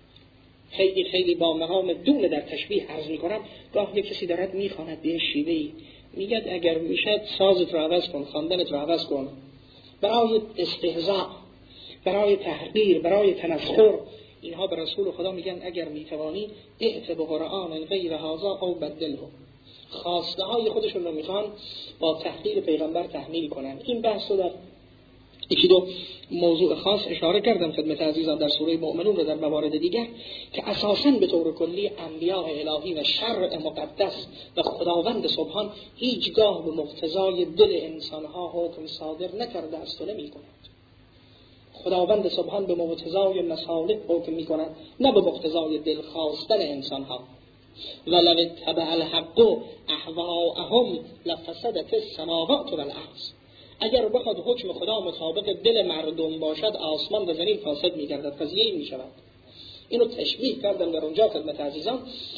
خیلی خیلی با مقام دون در تشبیه عرض میکنم. گاه یک کسی دارد میخواند به این شیوهی، میگد اگر میشد سازت را عوض کن، خواندنت را عوض کن، برای استهزاء، برای تحقیر، برای تمسخر. اینها به رسول خدا میگن اگر میتوانی ائت به قرآن غیر هذا او بدله. خواسته های خودشون رو میخوان با تحقیر پیغمبر تحمیل کنن. این بحث رو در یکی دو موضوع خاص اشاره کردم خدمت عزیزان در سوره مؤمنون و در موارد دیگر که اساساً به طور کلی انبیاء الهی و شرع مقدس و خداوند سبحان هیچگاه به مقتضای دل انسانها حکم صادر نکرده است و نمی کند. خداوند سبحان به مقتضای مصالح حکم می کند، نه به مقتضای دل خواستن انسانها. ولو اتبع الحق اهواءهم لفسدت السماوات والارض. اگر بخواد حکم خدا مطابق دل مردم باشد، آسمان و زمین فاسد می‌گردد. قضیه این می‌شود. اینو تشبیه کردم در اونجا خدمت عزیزان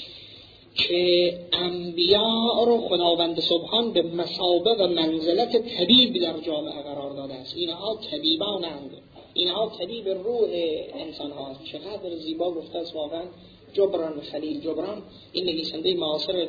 که انبیاء رو خداوند سبحان به مثابه و منزلت طبیب در جامعه قرار داده است. اینها طبیبانند، اینها طبیب روح انسان هاست. چقدر زیبا گفته است واقعا جبران خلیل جبران، این نویسنده معاصر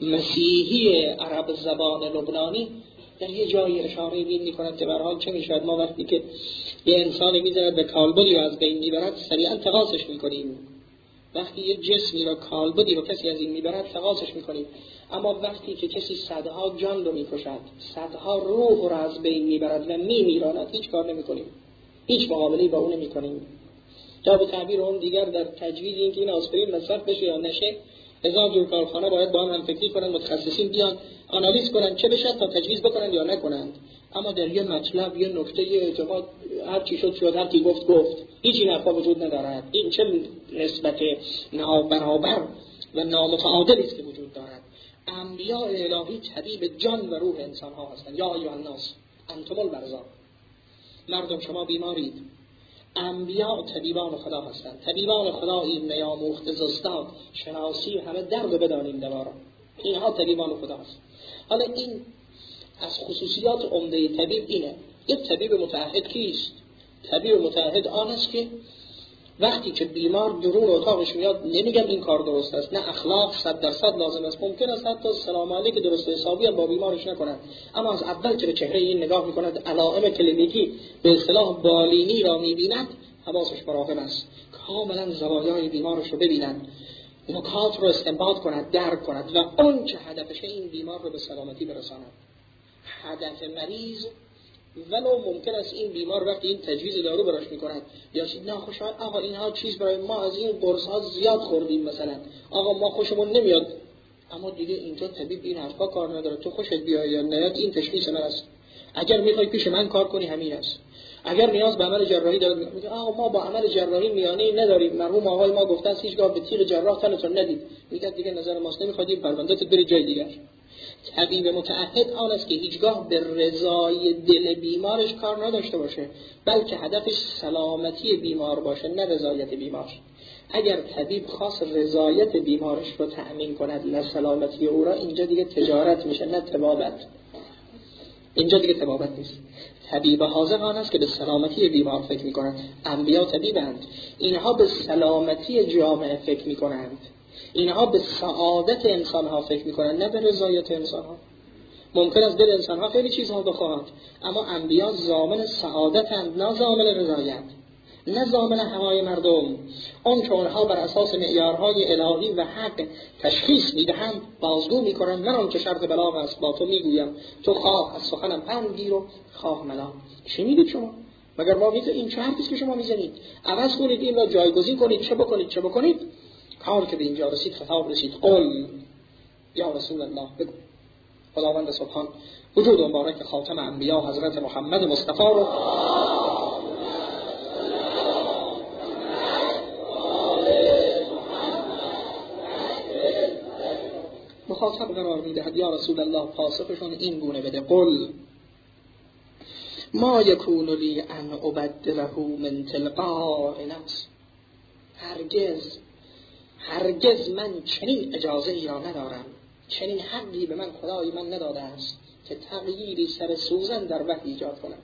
مسیحی عرب زبان لبنانی، در یه جایی اشاره می کند که به هر حال چه میشود ما وقتی که یه انسانی میزند به کالبدی رو از بین میبرد سریعا تقاصش میکنیم. وقتی یه جسمی رو کالبدی رو کسی از این میبرد تقاصش میکنیم. اما وقتی که کسی صدها جان رو میکشد، صدها روح رو از بین میبرد و میمیراند، هیچ کار نمیکنیم، هیچ مقابله‌ای با اون نمیکنیم. یا به تعبیر اون دیگر در تجویز این که این آسپرین مصرف بشه یا نشه، هزار جور کارخانه باید با هم همفکری کنن، متخصصین بیان آنالیز کنن چه بشه تا تجویز بکنن یا نکنند. اما در یه مطلب، یه نکته، یه اعتماد، هر چی شد شد، هر کی گفت گفت، هیچ این حرفا وجود ندارد. این چه نسبت نابرابر و نامتعادلی است که وجود دارد. انبیاء الهی طبیب جان و روح انسان ها هستند. یا ایها الناس انتم المرضی، مردم شما بیمارید. انبیاء طبیبان خدا هستند. طبیبان خدا این نیاموخت زستان شناسی همه درد بدانیم دوارا، اینها طبیبان خدا هست. حالا این از خصوصیات عمده طبیب اینه. یک طبیب متعهد کیست؟ طبیب متعهد آن است که وقتی که بیمار درون اتاقش میاد، نمیگم این کار درست است، نه اخلاق صد درصد لازم است، ممکن است حتی سلام علیک درست حسابی هم با بیمارش نکند، اما از اول که به چهره این نگاه میکند، علائم کلینیکی به اصطلاح بالینی را میبیند، حواسش مراقب است، کاملا زوایای بیمارش رو ببیند، نکات رو استنباط کند، درک کند و اون چه هدفشه این بیمار رو به سلامتی برساند. هدف مریض ولو ممکن است این بیمار وقتی این تجویز دارو براش میکند یا چیز ناخوشایند، آقا اینها چیز برای ما از این قرص ها زیاد خوردیم مثلا، آقا ما خوشمون نمیاد، اما دیگه اینجا طبیب این حرفا کار نداره، تو خوشت بیاد یا نیاد این تشخیص من است. اگر میخوای پیش من کار کنی همین است. اگر نیاز به عمل جراحی دارید، میگه آقا ما با عمل جراحی میانه نداریم، مرحوم آقای ما گفتن هیچگاه به تیغ جراح تنتون ندید، میگه دیگه نظر ماست، نمیخواد این پروندهت بری جای دیگر. طبیب متعهد آن است که هیچگاه به رضای دل بیمارش کار نداشته باشه، بلکه هدفش سلامتی بیمار باشه، نه رضایت بیمار. اگر طبیب خاص رضایت بیمارش رو تأمین کند نه سلامتی او را، اینجا دیگه تجارت میشه نه طبابت. اینجا دیگه طبابت نیست. طبیب حاضر آن است که به سلامتی بیمار فکر میکنند. انبیا طبیبند، اینها به سلامتی جامعه فکر میکنند، اینها به سعادت انسانها فکر میکنند نه به رضایت انسانها. ممکن است دل انسانها خیلی چیزها بخواهند، اما انبیا ضامن سعادتند نه ضامن رضایت، نه ضامن هوای مردم. آن که آنها بر اساس معیارهای الهی و حق تشخیص میدهند بازگو میکنند. من آن که شرط بلاغ است با تو میگویم، تو خواه از سخنم پند گیر و خواه ملام. چی میگید شما؟ مگر ما میگه این چه حرفی است که شما میزنید؟ عوض کنید این را جایگزین کنید، چه بکنید چه بکنید. کار که به اینجا رسید، خطاب رسید، قل یا رسول الله، بگو. خداوند سبحان وجود مبارک خاتم انبیا حضرت محمد مصطفی رو مخاطب قرار میدهد. یا رسول الله پاسخشون این گونه بده، قل ما یکون لی ان ابدله من تلقاء نفس. هرگز هرگز من چنین اجازه ای را ندارم، چنین حقی به من خدای من نداده است که تغییری سر سوزن در وحی ایجاد کنم.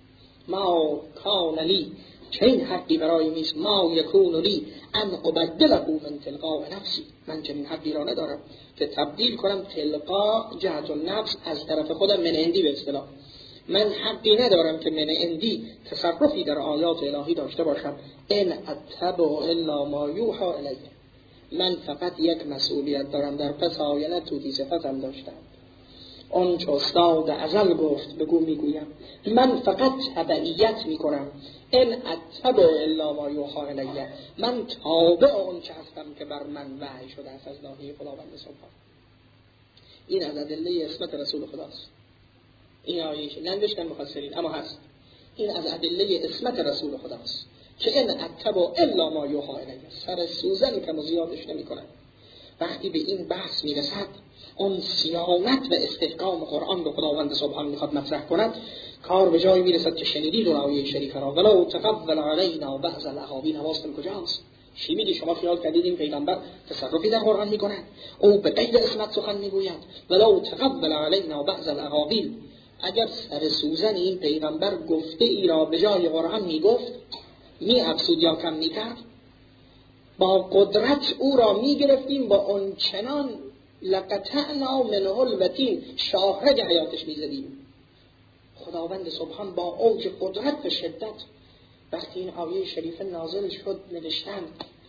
ما کان لی، چنین حقی برای نیست، ما یکون لی ان ابدله من تلقاء نفسی. من چنین حقی را ندارم که تبدیل کنم تلقا جهت النفس از طرف خودم من عندی به اصطلاح. من حقی ندارم که من عندی تصرفی در آیات الهی داشته باشم. ان اتبع الا ما یوحى الی. من فقط یک مسئولیت دارم، در پس آینه توتی صفتم داشتم. اون چه استاد ازل گفت بگو میگویم، من فقط تبعیت میکنم. ان اتبع الا ما یوحى الی. من تابع اون چه هستم که بر من وحی شده است از ناحیه خداوند سبحان. این از ادله عصمت رسول خداست. این آیه ننوشتن مفسرین اما هست. این از ادله عصمت رسول خداست که ان اتبع الا ما یوحى الی. سر سوزنی که زیادش نمیکنن. وقتی به این بحث میرسد، اون صیانت و استحکام قرآن رو خداوند سبحان میخواد مطرح کند، کار به جایی میرسد که شنیدید اون آیه شریفه را، ولو تقبل علینا بعض الاقاویل. حواستون کجاست؟ چی میگی شما؟ خیال کردید این پیغمبر تصرفی در قرآن میکنه؟ او به غیر اسمت سخن میگوید. ولو تقبل علینا بعض الاقاویل. اگر سر سوزن این پیغمبر گفته ای را به جای قرآن میگفت، می افسود یا کم میکرد، با قدرت او را میگرفتیم، با اون چنان لقطعنا منه الوتین، شاهرگ حیاتش میزدیم. خداوند سبحان با اوج قدرت و شدت وقتی این آیه شریفه نازل شد نوشتن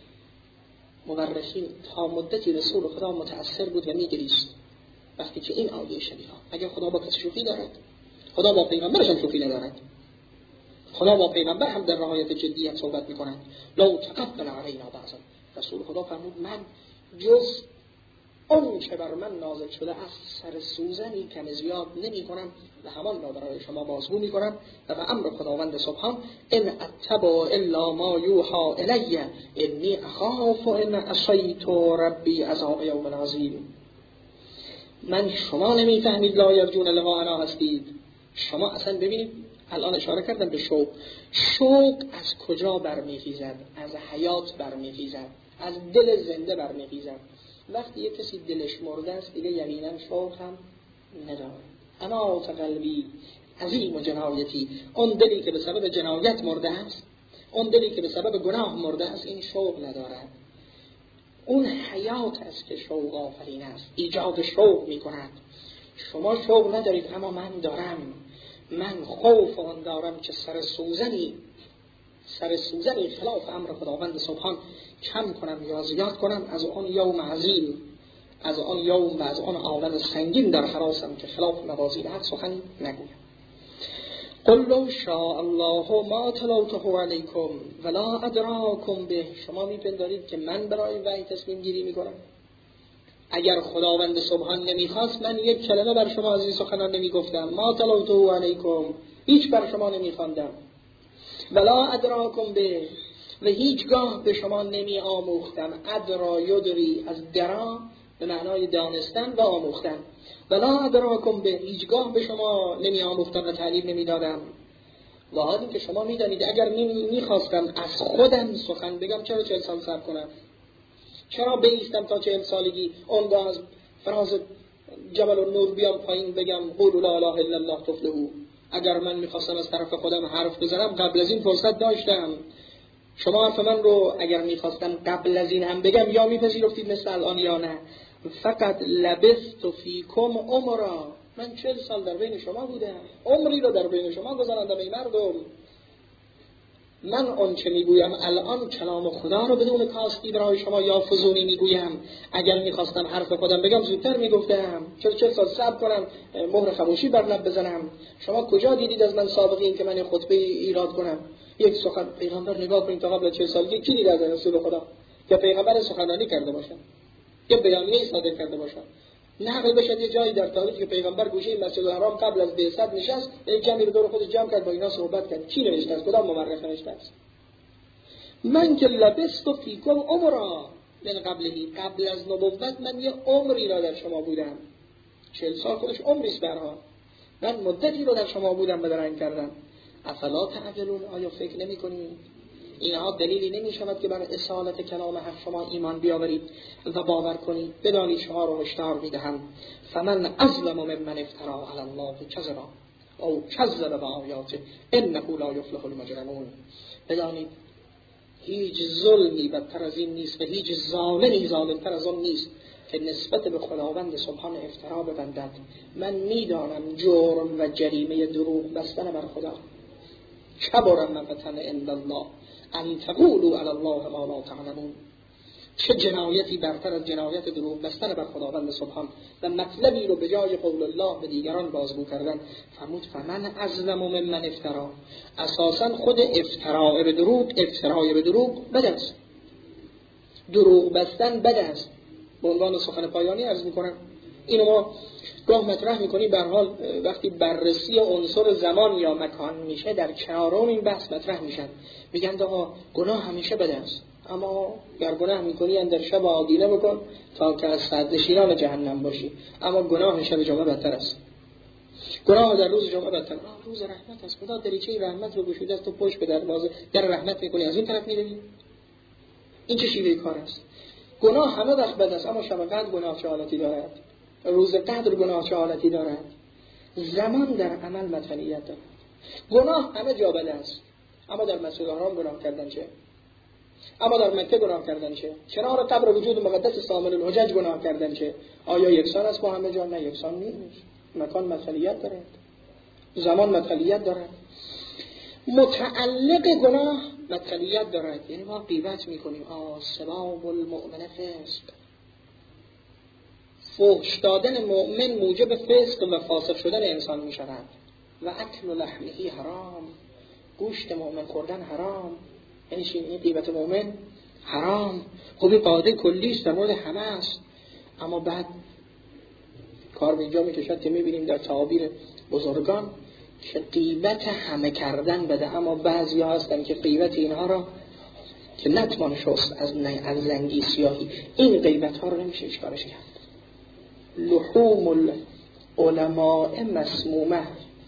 مورخین تا مدتی رسول خدا متأثر بود و میگریست. وقتی که این آیه شریفه، اگر خدا با کسی شوخی دارد، خدا با پیغمبرش هم شوخی ندارد. خدا با پیغمبر هم در نهایت جدیت صحبت میکنند. لو تقبل علینا بعضا. رسول خدا فرمود من جز اون چه بر من نازل شده از سر سوزنی کم زیاد نمی کنم و همان را برای شما بازگو می کنم. و به امر خداوند سبحان ان اتبع الا ما یوحى الی انی اخاف ان عصیت ربی عذاب یوم عظیم. من شما نمیفهمید لا یرجون لقاءنا هستید. شما اصلا ببینید الان اشاره کردم به شوق. شوق از کجا برمیخیزد؟ از حیات برمیخیزد، از دل زنده برمیخیزد. وقتی یک کسی دلش مرده است دیگه یقینا شوق هم نداره. اما قلبی عظیم و جنایتی، اون دلی که به سبب جنایت مرده است، اون دلی که به سبب گناه مرده است، این شوق ندارد. اون حیات است که شوق آفرین است، ایجاد شوق می کند. شما شوق ندارید اما من دارم. من خوف آن دارم که سر سوزنی سر سوزنی خلاف امر خداوند سبحان کم کنم یا زیاد کنم، از آن یوم عظیم، از آن یوم و از آن آوان سنگین در حراسم که خلاف موازی دهد سخن نگویم. قل لو شاء الله ما تلوته علیکم ولا ادراکم به. شما میپندارید که من برای وحی تصمیم گیری میکنم؟ اگر خداوند سبحان نمیخواست من یک کلمه بر شما از این سخنان نمیگفتم. ما تلوته علیکم، هیچ بر شما نمیخواندم. ولا ادراکم به، و هیچگاه به شما نمی آموختم. ادرا یدری، از درا به معنای دانستن و آموختن. ولا ادراکم به، هیچگاه به شما نمی آموختم و تعلیم نمی دادم. و حالی که شما میدانید اگر میخواستم از خودم سخن بگم چرا چهل سال صبر کنم؟ چرا بایستم تا چهل سالگی اون با از فراز جبل النور بیام پایین بگم قولوا لا اله الا الله تفلحوا؟ اگر من میخواستم از طرف خودم حرف بزنم قبل از این فرصت داشتم. شما حرف من رو اگر میخواستم قبل از این هم بگم یا میپذیرفتید مثل الان یا نه. فقط لبثت فیکم عمرا، من چهل سال در بین شما بودم، عمری رو در بین شما گذراندم. ای مردم، من اون چه میگویم الان کلام خدا رو بدون کاستی برای شما یا فزونی میگویم. اگر میخواستم حرف خودم بگم زودتر میگفتم. چرا چهل سال صبر کنم مهر خاموشی بر لب بزنم؟ شما کجا دیدید از من سابقه این که من خطبه ایراد کنم؟ یک سخن پیغمبر نگاه کنید تا قبل چهل سالگی کی دید از رسول خدا که پیغمبر سخنرانی کرده باشن یا بیانیه صادر کرده باشن؟ نقل بشه یه جایی در تاریخ که پیغمبر گوشه مسجد الحرام قبل از بعثت نشست، یک جمعی رو دور خودش جمع کرد با اینا صحبت کرد. کی نوشته است؟ کدام مورخ نوشته است؟ من که لبثت فیکم عمرا من قبلهی، قبل از نبوت من یه عمری را در شما بودم. چهل سال خودش عمری است برها. من مدتی رو در شما بودم به درنگ کردم. افلا تعقلون، آیا فکر نمی کنید؟ اینها دلیلی نمی شود که بر اصالت کلام حق شما ایمان بیاورید و باور کنید؟ بدانید شما رو هشدار میدهم فمن اظلم ممن افترا علی الله کذبا او کذب بآیاته انه لا یفلح المجرمون. بدانید هیچ ظلمی بدتر از این نیست و هیچ ظالمی ظالمتر از اون نیست که نسبت به خداوند سبحان افترا ببندد. من میدانم جرم و جریمه دروغ بستن بر خدا کبر مقتا عند الله ان تقولوا علی الله ما لا تعلمون. چه جنایتی برتر از جنایت دروغ بستن بر خداوند سبحان و مطلبی رو به جای قول الله به دیگران بازگو کردن. فرمود فمن اظلم ممن افترا. اساسا خود افتراء به دروغ، افتراء به دروغ بد است، دروغ بستن بد است. به عنوان سخن پایانی عرض میکنم اینو ما گاه مطرح میکنیم. به هر حال وقتی بررسی عنصر زمان یا مکان میشه در کنارون این بحث مطرح میشن. میگن آقا گناه همیشه بد است، اما گر گناه میکنی اندر شب آدینه بکن تا که از صدرنشینان جهنم باشی. اما گناه شب جمعه بدتر است، گناه در روز جمعه بدتر. روز رحمت است، خدا دریچه رحمت رو گشوده است، تو پشت به دروازه در رحمت میکنی از این طرف میروی. این چه شیوه کار است؟ گناه همه وقت بد است، اما شب قدر گناه چه حالتی دارد؟ روز قدر گناه چه حالتی دارد؟ زمان در عمل متنیت دارد. گناه همه جا بد است، اما در مسجد الحرام گناه کردن چه؟ اما در مکه گناه کردن چه؟ کنار قبر وجود مقدس سامن الحجج گناه کردن چه؟ آیا یکسان است با همه جا؟ نه یکسان نیست. مکان متنیت دارد، زمان متنیت دارد. متعلق گناه متنیت دارد. یعنی ما غیبت میکنیم، آه سباب المؤمن فسق، فحش دادن مؤمن موجب فسق و فاسق شدن انسان میشود. و اکل لحمه حرام، گوشت مؤمن خوردن حرام. یعنی این غیبت مؤمن حرام. خب این قاعده کلی است در مورد همه است، اما بعد کار به اینجا میکشد که میبینیم در تعابیر بزرگان که غیبت همه کردن بده، اما بعضی ها هستن که غیبت اینها را که نتوان شست از از زنگی سیاهی، این غیبت ها رو نمیشه اشکارش کرد. لحوم العلماء مسمومه،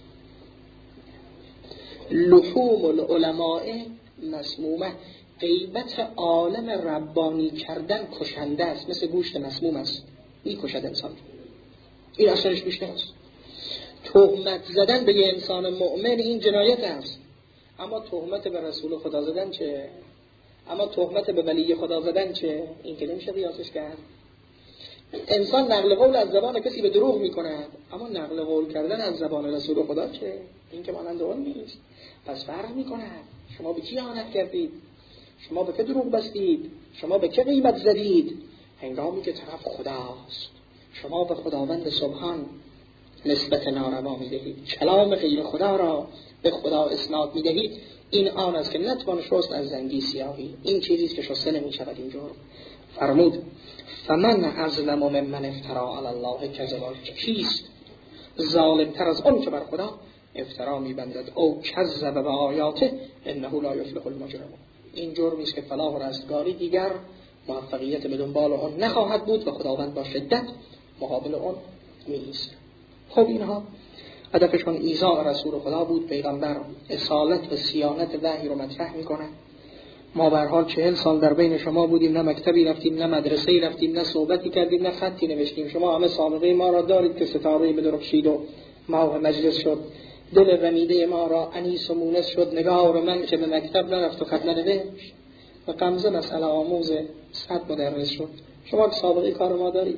لحوم العلماء مسمومه. غیبت عالم ربانی کردن کشنده است، مثل گوشت مسموم است، میکشد انسان. این اثرش بیشتر است. تهمت زدن به یه انسان مؤمن این جنایت است، اما تهمت به رسول خدا زدن چه؟ اما تهمت به ولی خدا زدن چه؟ این که نمیشه قیاسش کرد. انسان نقل قول از زبان کسی به دروغ میکند، اما نقل قول کردن از زبان رسول خدا چه؟ این که مانند اون نیست. پس فرق میکند. شما به کی اهانت کردید؟ شما به که دروغ بستید؟ شما به که غیبت زدید؟ هنگامی که طرف خداست، شما به خداوند سبحان نسبت ناروا میدهید، کلام غیر خدا را به خدا اسناد میدهید، این آن است که نتوان شست از زنگی سیاهی. این چیزی است که شسته نمیشود. اینجور فرمود فمن اظلم ممن افترا علی الله کذبا. کیست ظالم تر از اون که بر خدا افترا میبندد او کذب بآیاته انه لا یفلح المجرمون. این جرمی است که فلاح و رستگاری دیگر موفقیت به دنبال آن نخواهد بود و خداوند با شدت مقابل آن می‌ایستد. خب اینها هدفشون ایذاء رسول خدا بود. پیغمبر اصالت و صیانت وحی رو مطرح میکنه. ما به هر حال چهل سال در بین شما بودیم، نه مکتبی رفتیم، نه مدرسه‌ای رفتیم، نه صحبتی کردیم، نه خطی نوشتیم. شما همه سابقه ما را دارید که ستاره بدرخشید و ماه مجلس شد، دل رمیده ما را انیس و مونس شد، نگار من که به مکتب نرفت و خط ننوشت و غمزه مسئله آموز صد مدرس شد. شما سابقه کار ما دارید.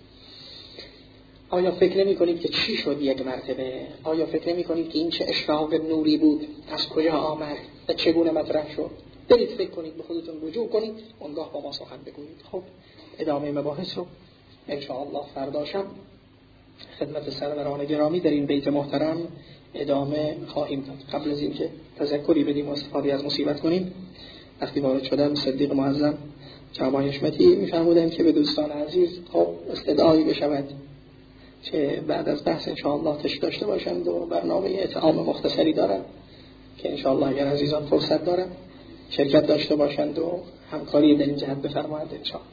آیا فکر نمی کنید که چی شد یک مرتبه؟ آیا فکر نمی کنید که این چه اشراق نوری بود؟ از کجا آمد و چگونه مطرح شد؟ برید فکر کنید، به خودتون رجوع کنید، اونگاه با ما سخن بگویید. خب ادامه مباحث رو ان شاء الله فردا شب خدمت سروران گرامی در این بیت محترم ادامه خواهیم داد. قبل از اینکه تذکری بدیم و استفاده از مصیبت کنیم، وقتی وارد شدم صدیق معظم جناب حشمتی می‌فرمودند که به دوستان عزیز خب استدعایی بشود که بعد از بحث انشاءالله تشریف داشته باشند و برنامه اطعام مختصری دارند که انشاءالله اگر عزیزان فرصت دارند شرکت داشته باشند و همکاری در این جهت بفرمایند انشاءالله.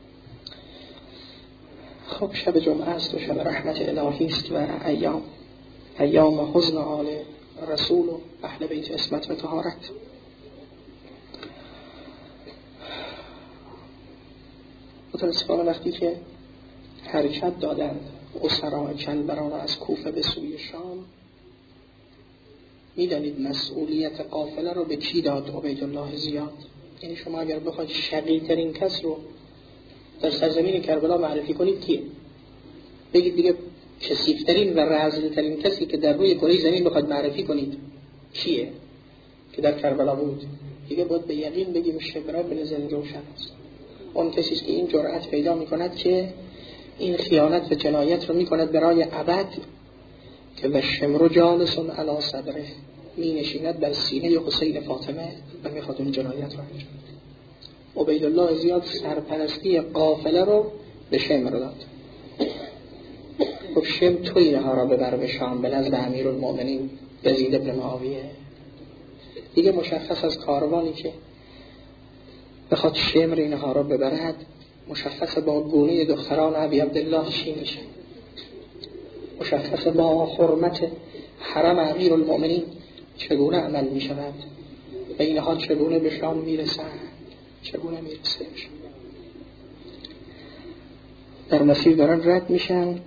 خب شب جمعه است و شب رحمت الهی است و ایام ایام حزن آل رسول و اهل بیت عصمت و طهارت. متاسفانه وقتی که حرکت دادند اسرا کلبران از کوفه به سوی شام، میدانید مسئولیت قافله رو به کی داد؟ عبیدالله زیاد. یعنی شما اگر بخواید شقی ترین کس رو در سرزمین کربلا معرفی کنید کیه؟ بگید دیگه کثیف‌ترین و رذل‌ترین کسی که در روی کره زمین بخواید معرفی کنید کیه که در کربلا بود؟ دیگه باید به یقین بگیم شبرا بن زنجوشن است. اون کسی است که این جرأت پیدا می‌کند که این خیانت و جنایت رو می‌کند برای ابد، که و شمر جالسون علی صدره، می نشیند بر سینه حسین فاطمه و میخواد اون جنایت رو انجام. عبیدالله زیاد سرپرستی قافله رو به شمر داد. خب شمر تو اینها را ببر به شام به نزد امیرالمؤمنین یزید بن معاویه. دیگه مشخص از کاروانی که بخواد شمر اینها را ببرد، مشخص با گونه دختران ابی عبدالله چی میشه، مشخص با حرمت حرم امیرالمؤمنین چگونه عمل می شود و اینها چگونه به شام می رسند، چگونه می رسند. در مسیر دارن رد میشن.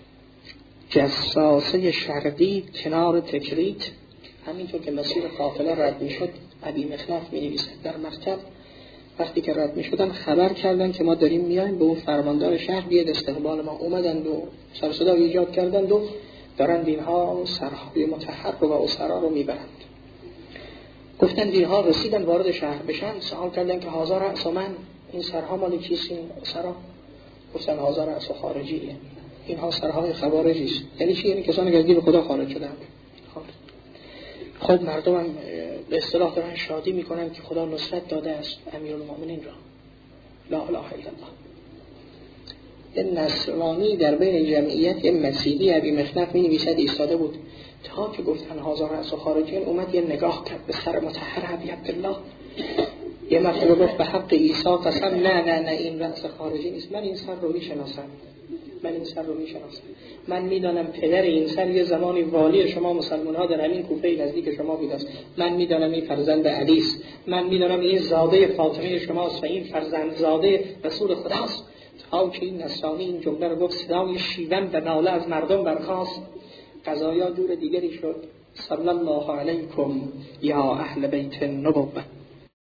جساسه شردی کنار تکریت، همینطور که مسیر قافله رد می شد ابی مخلف می نویسد در مکتب، وقتی که رد می شدن خبر کردن که ما داریم میایم، به اون فرماندار شهر بیاد استقبال ما. اومدند و سر صدا ایجاد کردند و دارند اینها سرهای مطهر رو و اسرا رو میبرند. گفتند اینها رسیدن وارد شهر بشن، سوال کردن که هزار رأس من، این سرها مال کیست این اسرا؟ گفتن هزار رأس خارجیه، اینها سرهای خوارجی است. یعنی چی؟ یعنی کسانی که از دین خدا خارج شدند. خب مردم هم به اصطلاح دارن شادی میکنن که خدا نصرت داده است امیرالمؤمنین را. لا اله الا الله. این نصرانی در بین جمعیت یه مسیحی ابی مخنف می نویسد ایستاده بود، تا که گفتن هزار رأس خارجیان اومد یه نگاه کرد به سر مطهر ابی عبدالله، یه مرتبه گفت به حق عیسی قسم نه نه نه این رأس خارجی نیست، من این سر رو میشناسم، من این سر رو میشناسم، من میدانم پدر این سر یه زمانی والی شما مسلمان ها در همین کوفه نزدیک شما بود است، من میدانم این فرزند علی است، من میدانم این زاده فاطمه شماست و این فرزند زاده رسول خداست. تا که این نصرانی این جمله رو گفت، صدای شیون و ناله از مردم برخاست. قضایا دور دیگری شد. صلی الله علیکم یا اهل بیت النبوة.